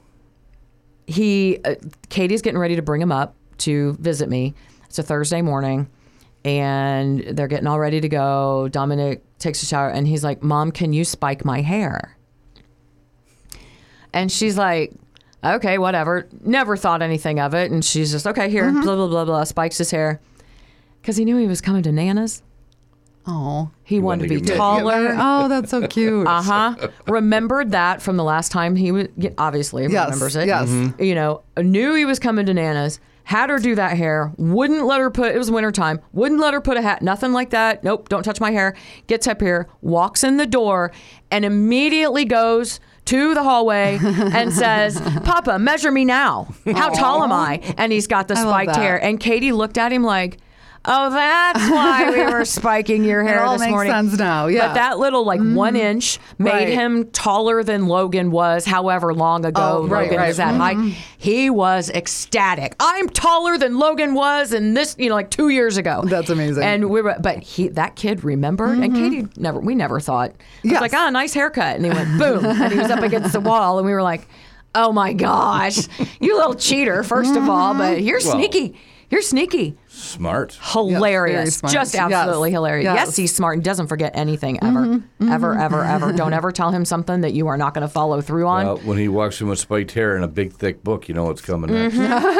he, uh, Katie's getting ready to bring him up to visit me. It's a Thursday morning, and they're getting all ready to go. Dominic takes a shower, and he's like, "Mom, can you spike my hair?" And she's like, Okay, whatever. Never thought anything of it. And she's just, okay, here, Mm-hmm. blah, blah, blah, blah, spikes his hair. Because he knew he was coming to Nana's. Oh. He wanted to be wanted to get- taller. Oh, that's so cute. Uh huh. Remembered that from the last time he was, yeah, obviously Yes, remembers it. yes. Mm-hmm. You know, knew he was coming to Nana's, had her do that hair, wouldn't let her put, it was wintertime, wouldn't let her put a hat, nothing like that. Nope, don't touch my hair. Gets up here, walks in the door, and immediately goes to the hallway and says, Papa, measure me now. How tall am I? And he's got the I love spiked that. hair. And Katie looked at him like, oh, that's why we were spiking your hair all this makes morning. sense now, yeah. But that little like one inch made Right. him taller than Logan was however long ago Oh, right, Logan right. was that height. He was ecstatic. I'm taller than Logan was in this, you know, like two years ago. That's amazing. And we were, but he, that kid remembered, and Katie never, we never thought. He was Yes. like, ah, nice haircut. And he went, boom. And he was up against the wall, and we were like, oh my gosh, you little cheater, first of all, but you're Well- sneaky. You're sneaky. Smart. Hilarious. very smart. Just Yes. absolutely hilarious. Yes. Yes. he's smart and doesn't forget anything ever. Ever, ever, ever. Don't ever tell him something that you are not going to follow through on. Well, when he walks in with spiked hair and a big thick book, you know what's coming next.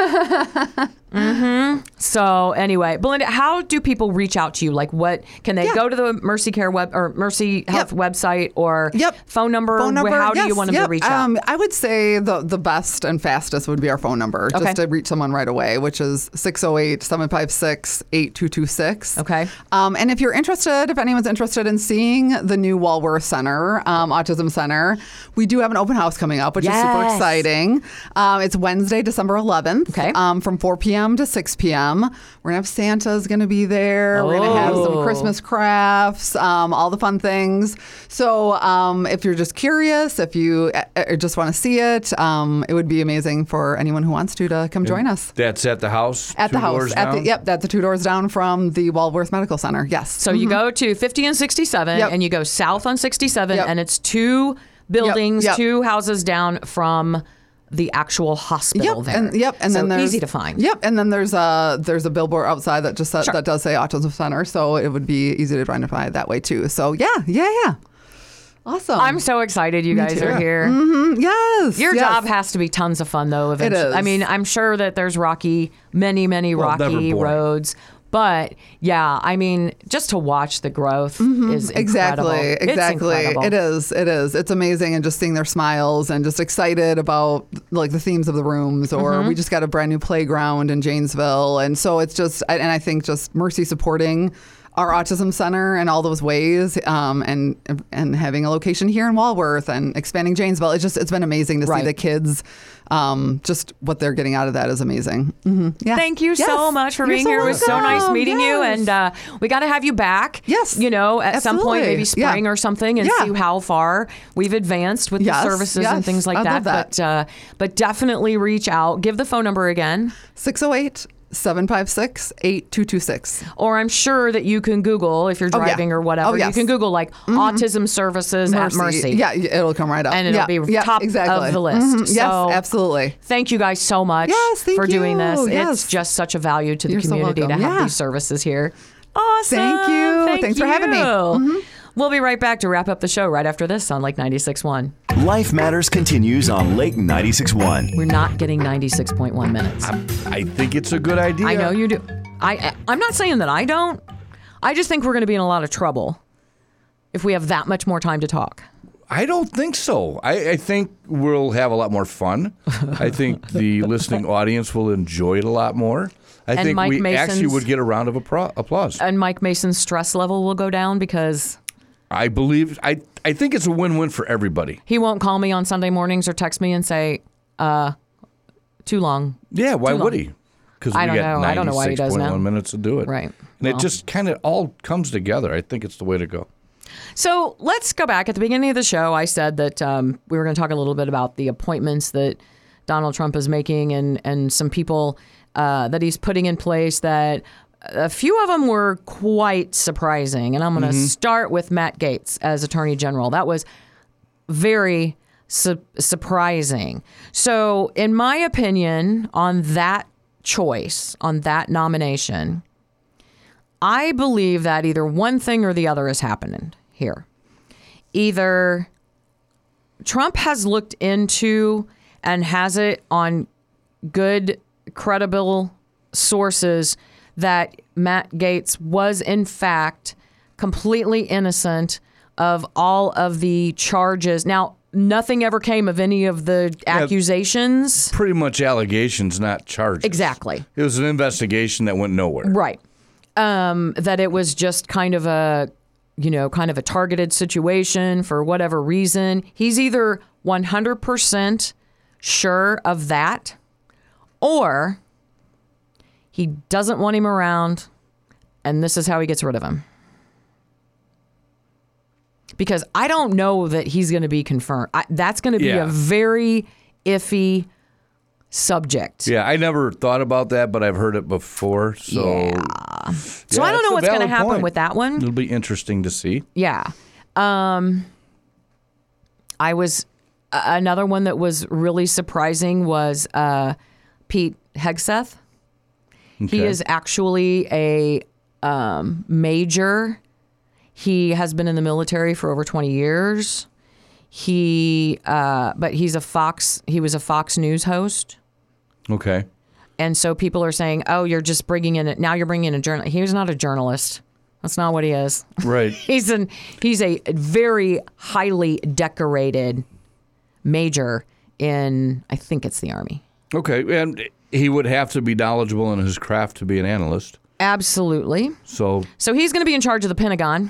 So anyway, Belinda, how do people reach out to you? Like what, can they Yeah. go to the Mercy Care web or Mercy Health Yep. website or Yep. phone number? Phone number. How do you yes, want them yep. to reach out? Um, I would say the the best and fastest would be our phone number, Okay. just to reach someone right away, which is six oh eight, seven five six, eight two two six. Okay. Um, and if you're interested, if anyone's interested in seeing the new Walworth Center, um, Autism Center, we do have an open house coming up, which is super Yes. exciting. Um, it's Wednesday, December eleventh, Okay. um, from four p.m. to six p.m. We're going to have Santa's going to be there. We're going to have some Oh. Christmas crafts, um, all the fun things. So um, if you're just curious, if you uh, just want to see it, um, it would be amazing for anyone who wants to to come join us. That's at the house? At two the house. doors At the, down? yep, that's the two doors down from the Walworth Medical Center. Yes. So you go to fifty and sixty-seven Yep. and you go south on sixty-seven Yep. and it's two buildings, yep. two houses down from the actual hospital Yep, there. and yep, and so then there's easy to find. Yep, and then there's a there's a billboard outside that just sa- Sure. that does say Autism Center, so it would be easy to identify that way too. So yeah, yeah, yeah, awesome. I'm so excited you guys too. are here. Mhm, yes, Your yes. job has to be tons of fun, though. Eventually, is. I mean, I'm sure that there's rocky, many, many Well, never rocky boring. roads. But yeah, I mean, just to watch the growth is incredible. Exactly, It's exactly. incredible. It is, it is. It's amazing, and just seeing their smiles and just excited about like the themes of the rooms. Or Mm-hmm. we just got a brand new playground in Janesville, and so it's just, and I think just Mercy supporting our autism center in all those ways, um, and and having a location here in Walworth and expanding Janesville. It's just it's been amazing to Right. see the kids. Um, just what they're getting out of that is amazing. hmm Yeah. Thank you so Yes. much for You're being so here. It was so nice welcome. meeting you, Yes. and uh, we got to have you back. Yes. you know, at some point, Absolutely. maybe spring Yeah. or something, and Yeah. see how far we've advanced with Yes, the services and yes. things like I'd that. love that. But uh, but definitely reach out. Give the phone number again. six oh eight, seven five six, eight two two six. Or I'm sure that you can Google if you're Oh, yeah. driving or whatever. Oh, yes. You can Google like autism services at Mercy. Yeah, it'll come right up. And it'll yeah, be yeah, top exactly. of the list. Mhm. Yes, So- absolutely. Thank you guys so much Yes, thank for doing you. this. Yes. It's just such a value to the You're so community to welcome. have Yeah. these services here. Awesome. Thank you. Thank Thanks for having me. Mm-hmm. you. We'll be right back to wrap up the show right after this on Lake ninety-six point one. Life Matters continues on Lake ninety-six point one. We're not getting ninety-six point one minutes. I think it's a good idea. I know you do. I, I'm not saying that I don't. I just think we're going to be in a lot of trouble if we have that much more time to talk. I don't think so. I, I think we'll have a lot more fun. I think the listening audience will enjoy it a lot more. I And think Mike we actually Mason's- would get a round of appro- applause. And Mike Mason's stress level will go down because I believe, I, I think it's a win-win for everybody. he won't call me on Sunday mornings or text me and say, uh, too long. Yeah, why Too would long. he? Because I we don't got know. I don't know why he does ninety-six point one now. minutes to do it. Right. And Well. it just kind of all comes together. I think it's the way to go. So let's go back. At the beginning of the show, I said that um, we were going to talk a little bit about the appointments that Donald Trump is making and, and some people uh, that he's putting in place that a few of them were quite surprising. And I'm going to start with Matt Gaetz as Attorney General. That was very su- surprising. So in my opinion, on that choice, on that nomination, I believe that either one thing or the other is happening here. Either Trump has looked into and has it on good, credible sources that Matt Gaetz was, in fact, completely innocent of all of the charges. Now, nothing ever came of any of the accusations. Pretty much allegations, not charges. Exactly. It was an investigation that went nowhere. Right. Um, that it was just kind of a, you know, kind of a targeted situation for whatever reason. He's either one hundred percent sure of that, or he doesn't want him around, and this is how he gets rid of him. Because I don't know that he's going to be confirmed. I, that's going to be Yeah. a very iffy subject. Yeah, I never thought about that, but I've heard it before. So, Yeah. So Yeah, I don't it's know a what's going to valid happen point. with that one. It'll be interesting to see. Yeah. Um, I was, uh, another one that was really surprising was uh, Pete Hegseth. He Okay. is actually a um, major. He has been in the military for over twenty years. He, uh, but he's a Fox, he was a Fox News host. Okay. And so people are saying, oh, you're just bringing in, a, now you're bringing in a journalist. He's not a journalist. That's not what he is. Right. He's an he's a very highly decorated major in, I think it's the Army. Okay. And he would have to be knowledgeable in his craft to be an analyst. Absolutely. So So he's going to be in charge of the Pentagon.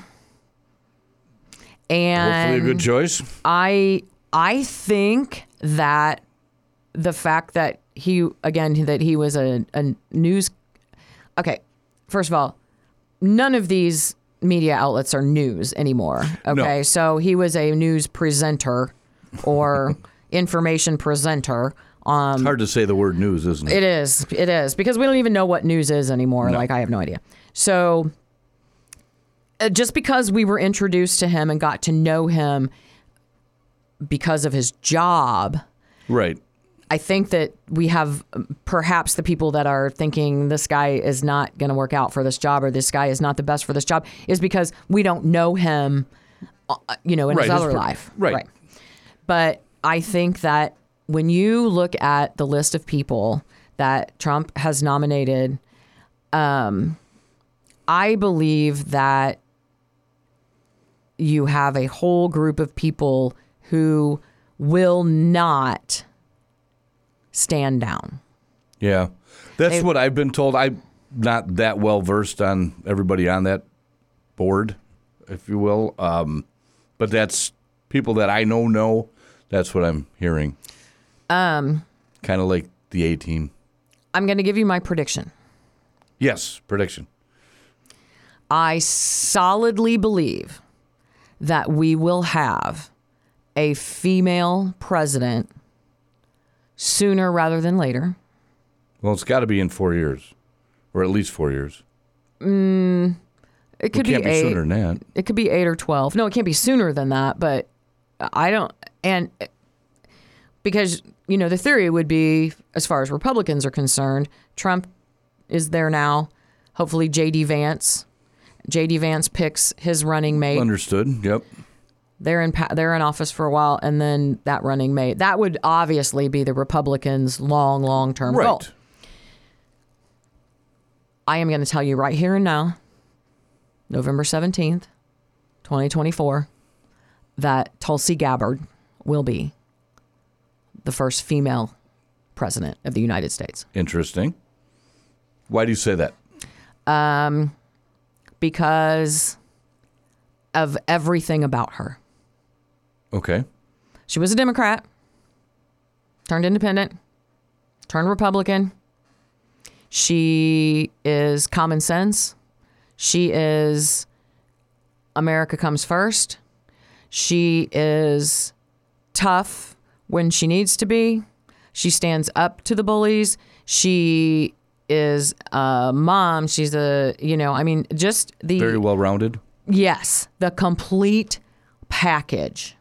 And hopefully a good choice. I I think that the fact that he again that he was a, a news okay, first of all, none of these media outlets are news anymore. Okay. No. So he was a news presenter or information presenter. Um It's hard to say the word news, isn't it? It is. It is. Because we don't even know what news is anymore. No. Like, I have no idea. So uh, just because we were introduced to him and got to know him because of his job, Right. I think that we have um, perhaps the people that are thinking this guy is not going to work out for this job or this guy is not the best for this job is because we don't know him, uh, you know, in Right, his his other per- life. right. But I think that when you look at the list of people that Trump has nominated, um, I believe that you have a whole group of people who will not stand down. Yeah. That's They- what I've been told. I'm not that well versed on everybody on that board, if you will. Um, but that's people that I know know. That's what I'm hearing. Um, Kind of like the A team. I'm going to give you my prediction. Yes, prediction. I solidly believe that we will have a female president sooner rather than later. Well, it's got to be in four years, or at least four years. Mm, it could it can't be, be eight. sooner than that. It could be eight or twelve. No, it can't be sooner than that. But I don't. And because you know the theory would be, as far as Republicans are concerned, Trump is there now. Hopefully, J D Vance. J D Vance picks his running mate. Understood. Yep. They're in pa- they're in office for a while, and then that running mate. That would obviously be the Republicans' long, long term Right. goal. I am going to tell you right here and now, November seventeenth, twenty twenty-four, that Tulsi Gabbard will be the first female president of the United States. Interesting. Why do you say that? Um, because of everything about her. Okay. She was a Democrat, turned independent, turned Republican. She is common sense. She is America comes first. She is tough when she needs to be. She stands up to the bullies. She is a mom. She's a, you know, I mean, just the... Very well rounded. Yes, the complete package.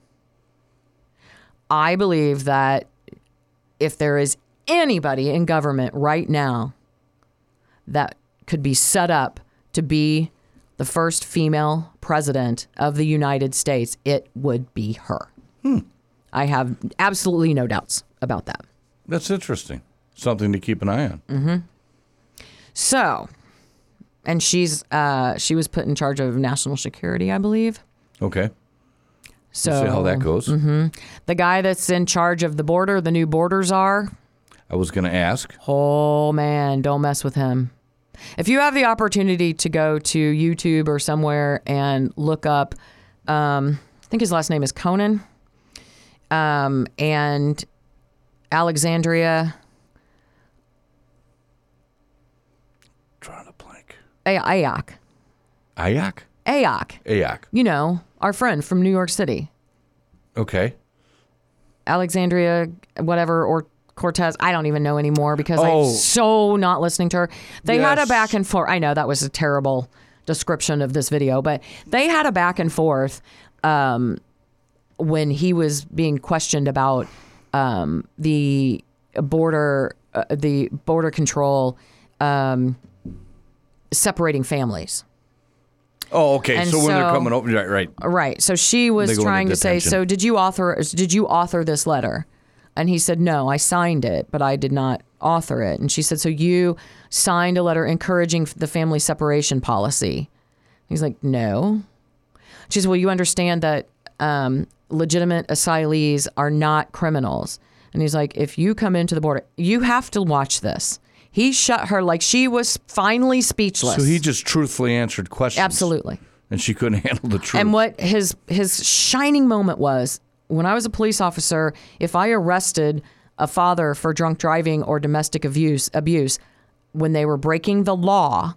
I believe that if there is anybody in government right now that could be set up to be the first female president of the United States, it would be her. Hmm. I have absolutely no doubts about that. That's interesting. Something to keep an eye on. Mm-hmm. So, and she's uh, she was put in charge of national security, I believe. Okay. So We'll see how that goes. Mm-hmm. The guy that's in charge of the border, the new border czar. I was going to ask. Oh, man, don't mess with him. If you have the opportunity to go to YouTube or somewhere and look up, um, I think his last name is Conan, um, and Alexandria. Drawing a blank. A- Ayok. Ayok? Ayok. Ayok. You know, our friend from New York City. Okay. Alexandria, whatever, or Cortez. I don't even know anymore because Oh. I'm so not listening to her. They had a Yes. back and forth. I know that was a terrible description of this video, but they had a back and forth um, when he was being questioned about um, the border, uh, the border control um, separating families. Oh, okay. And So when they're so- coming over, right, right. Right. So she was They go into trying to say, detention. so did you author did you author this letter? And he said, no, I signed it, but I did not author it. And she said, so you signed a letter encouraging the family separation policy? He's like, no. She said, well, you understand that um, legitimate asylees are not criminals. And he's like, if you come into the border, you have to watch this. He shut her like she was finally speechless. So he just truthfully answered questions. Absolutely. And she couldn't handle the truth. And what his his shining moment was, when I was a police officer, if I arrested a father for drunk driving or domestic abuse, abuse, when they were breaking the law,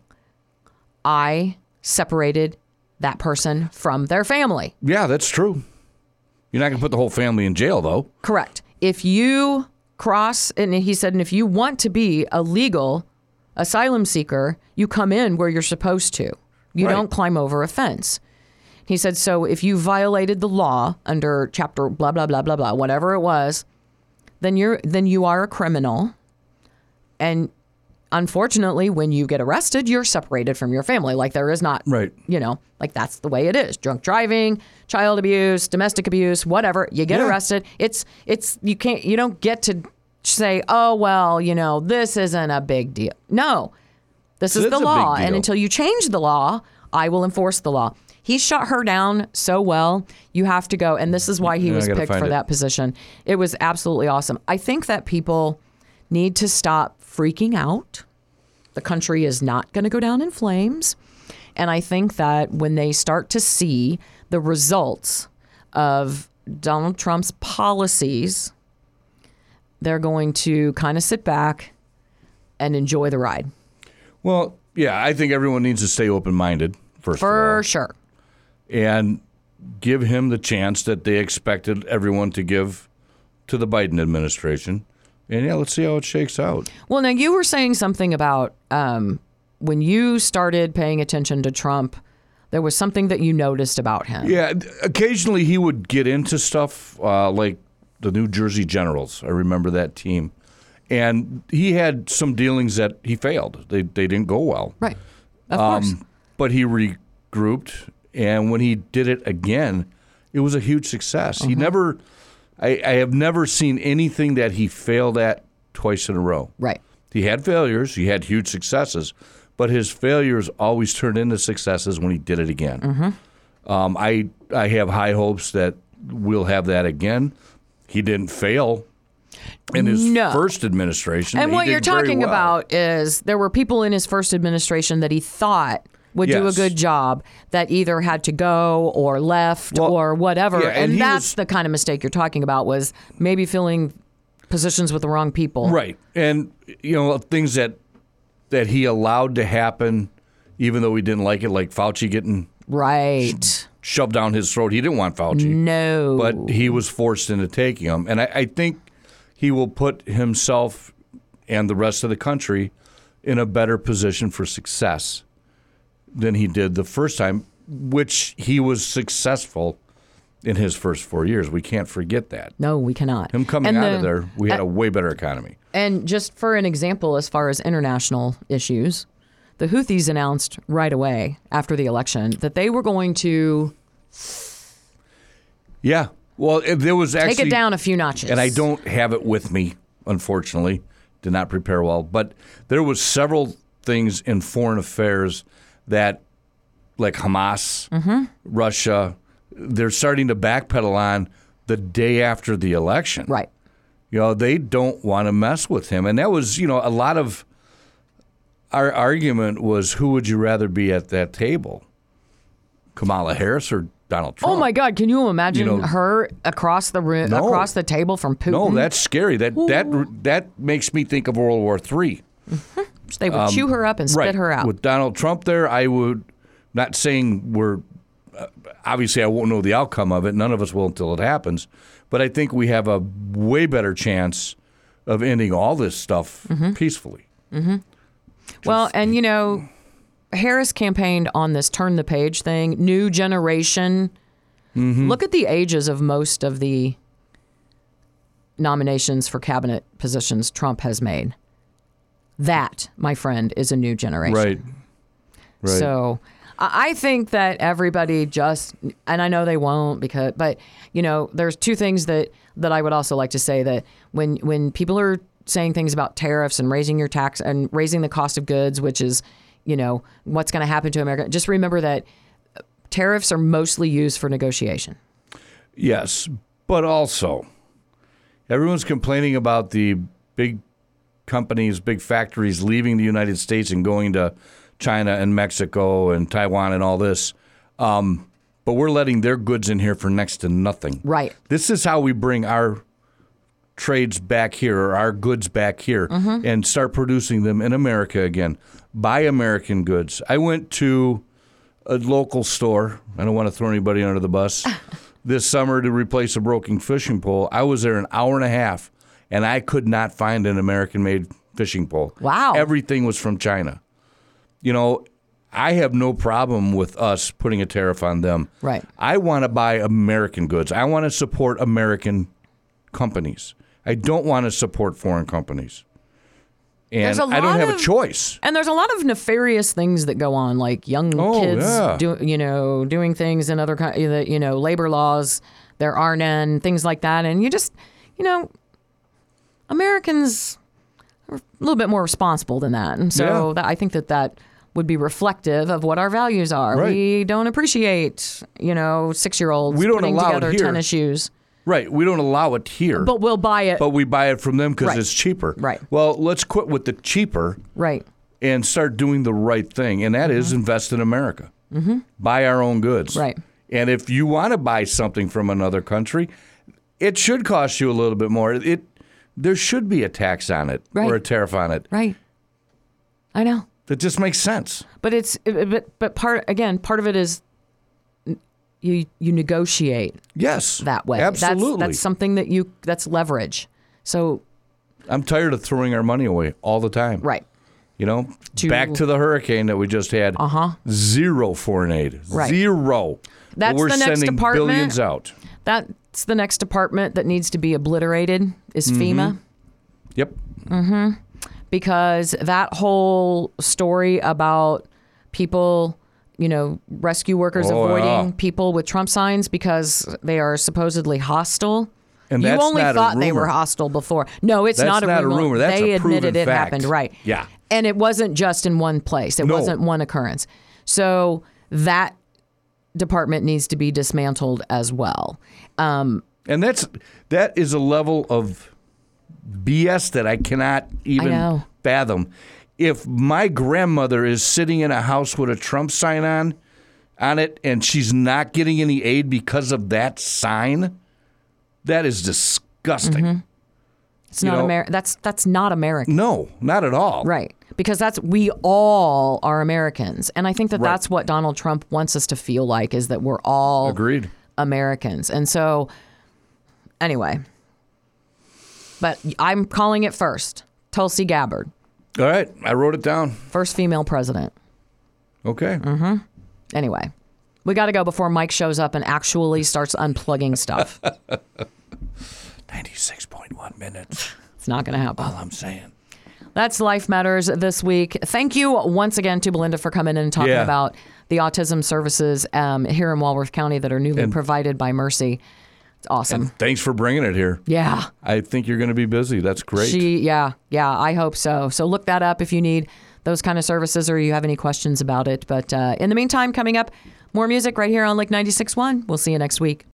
I separated that person from their family. Yeah, that's true. You're not going to put the whole family in jail, though. Correct. If you cross, and he said, and if you want to be a legal asylum seeker, you come in where you're supposed to. You Right. don't climb over a fence. He said, so if you violated the law under chapter blah, blah, blah, blah, blah, whatever it was, then you're then you are a criminal. And unfortunately, when you get arrested, you're separated from your family. Like there is not, Right. you know, like that's the way it is. Drunk driving, child abuse, domestic abuse, whatever. You get Yeah. arrested. It's, it's, you can't, you don't get to say, oh, well, you know, this isn't a big deal. No, this It is is the a big law. deal. And until you change the law, I will enforce the law. He shut her down so well. You have to go. And this is why he Yeah, I was gotta picked find for it. that position. It was absolutely awesome. I think that people need to stop freaking out. The country is not going to go down in flames. And I think that when they start to see the results of Donald Trump's policies, they're going to kind of sit back and enjoy the ride. Well, yeah, I think everyone needs to stay open-minded, first of all. For sure. And give him the chance that they expected everyone to give to the Biden administration. And yeah, let's see how it shakes out. Well, now you were saying something about um, when you started paying attention to Trump, there was something that you noticed about him. Yeah, occasionally he would get into stuff uh, like the New Jersey Generals. I remember that team. And he had some dealings that he failed. They they didn't go well. Right. Of course. But he regrouped, and when he did it again, it was a huge success. He never, I, I have never seen anything that he failed at twice in a row. Right. He had failures, he had huge successes, but his failures always turned into successes when he did it again. Mm-hmm. Um, I I have high hopes that we'll have that again. He didn't fail in his No. first administration. And He what did you're very talking well. about is there were people in his first administration that he thought would do a Yes. good job that either had to go or left Well, or whatever. yeah, and and he that's was- the kind of mistake you're talking about, was maybe filling positions with the wrong people. Right. And, you know, things that that he allowed to happen, even though he didn't like it, like Fauci getting Right. shoved down his throat. He didn't want Fauci. No. But he was forced into taking him. And I, I think he will put himself and the rest of the country in a better position for success than he did the first time, which he was successful in his first four years. We can't forget that. No, we cannot. Him coming And out the- of there, we had a way better economy. And just for an example, as far as international issues, the Houthis announced right away after the election that they were going to Yeah. Well, it, there was actually Take it down a few notches. and I don't have it with me, unfortunately. Did not prepare well, but there was several things in foreign affairs that, like Hamas, mm-hmm. Russia, they're starting to backpedal on the day after the election. Right. You know, they don't want to mess with him, and that was, you know, a lot of our argument was, who would you rather be at that table, Kamala Harris or Donald Trump? Oh my God! Can you imagine You know, her across the room, No. across the table from Putin? No, that's scary. That that that makes me think of World War Three. They would chew her up and spit Right. her out. With Donald Trump there, I would, not saying we're, uh, obviously I won't know the outcome of it. None of us will until it happens. But I think we have a way better chance of ending all this stuff Mm-hmm. peacefully. Well, and you know, Harris campaigned on this turn the page thing, new generation. Mm-hmm. Look at the ages of most of the nominations for cabinet positions Trump has made. That, my friend, is a new generation. Right. Right. So I I think that everybody just, and I know they won't because, but you know, there's two things that, that I would also like to say, that when, when people are saying things about tariffs and raising your tax and raising the cost of goods, which is, you know, what's going to happen to America, just remember that tariffs are mostly used for negotiation. Yes, but also, everyone's complaining about the big companies, big factories leaving the United States and going to China and Mexico and Taiwan and all this. Um, but we're letting their goods in here for next to nothing. Right. This is how we bring our trades back here, or our goods back here, Mm-hmm. and start producing them in America again. Buy American goods. I went to a local store. I don't want to throw anybody under the bus. This summer to replace a broken fishing pole. I was there an hour and a half, and I could not find an American-made fishing pole. Wow. Everything was from China. You know, I have no problem with us putting a tariff on them. Right. I want to buy American goods. I want to support American companies. I don't want to support foreign companies. And There's a I don't lot have a of- choice. And there's a lot of nefarious things that go on, like young Oh, kids, yeah. do, you know, doing things in other, coun- you know, labor laws. There are none, things like that, and you just, you know, Americans are a little bit more responsible than that, and so Yeah. that, I think that that would be reflective of what our values are. Right. We don't appreciate, you know, six-year-olds We don't putting allow it together here. tennis shoes, Right. We don't allow it here. but we'll buy it. but we buy it from them because Right. it's cheaper. Right. Well, let's quit with the cheaper right. and start doing the right thing, and that is invest in America. Mm-hmm. Buy our own goods. Right. And if you want to buy something from another country, it should cost you a little bit more. It there should be a tax on it Right. or a tariff on it. Right. I know. That just makes sense. But it's but but part again, part of it is you you negotiate Yes. that way. Absolutely. That's, that's something that you that's leverage. So I'm tired of throwing our money away all the time. right. You know, To- back to the hurricane that we just had. Uh-huh. Zero foreign aid. Right. Zero. That's but we're the next sending department. billions out. That's the next department that needs to be obliterated is Mm-hmm. FEMA, Yep. because that whole story about people, you know, rescue workers Oh, avoiding yeah. people with Trump signs because they are supposedly hostile. And you that's only not a thought they were rumor. hostil before. No, it's That's not a not a rumor. rumor. That's they a proven admitted it fact. happened. Right. Yeah. And it wasn't just in one place. It No. wasn't one occurrence. So that department needs to be dismantled as well. Um, And that's that is a level of B S that I cannot even know. fathom. If my grandmother is sitting in a house with a Trump sign on on it and she's not getting any aid because of that sign, that is disgusting. it's You not know- Amer- That's that's not American. No, not at all. Right. Because that's we all are Americans. And I think that Right. that's what Donald Trump wants us to feel like, is that we're all Agreed. Americans. And so anyway, but I'm calling it first. Tulsi Gabbard, All right, I wrote it down. first female president. Okay. Mm-hmm. Anyway, we got to go before Mike shows up and actually starts unplugging stuff. ninety-six point one minutes. It's not going to happen. All I'm saying. That's Life Matters this week. Thank you once again to Belinda for coming in and talking Yeah. about the autism services um, here in Walworth County that are newly And- provided by Mercy. It's awesome. And thanks for bringing it here. Yeah. I think you're going to be busy. That's great. She, yeah, yeah, I hope so. So look that up if you need those kind of services or you have any questions about it. But uh, in the meantime, coming up, more music right here on Lake ninety-six point one. We'll see you next week.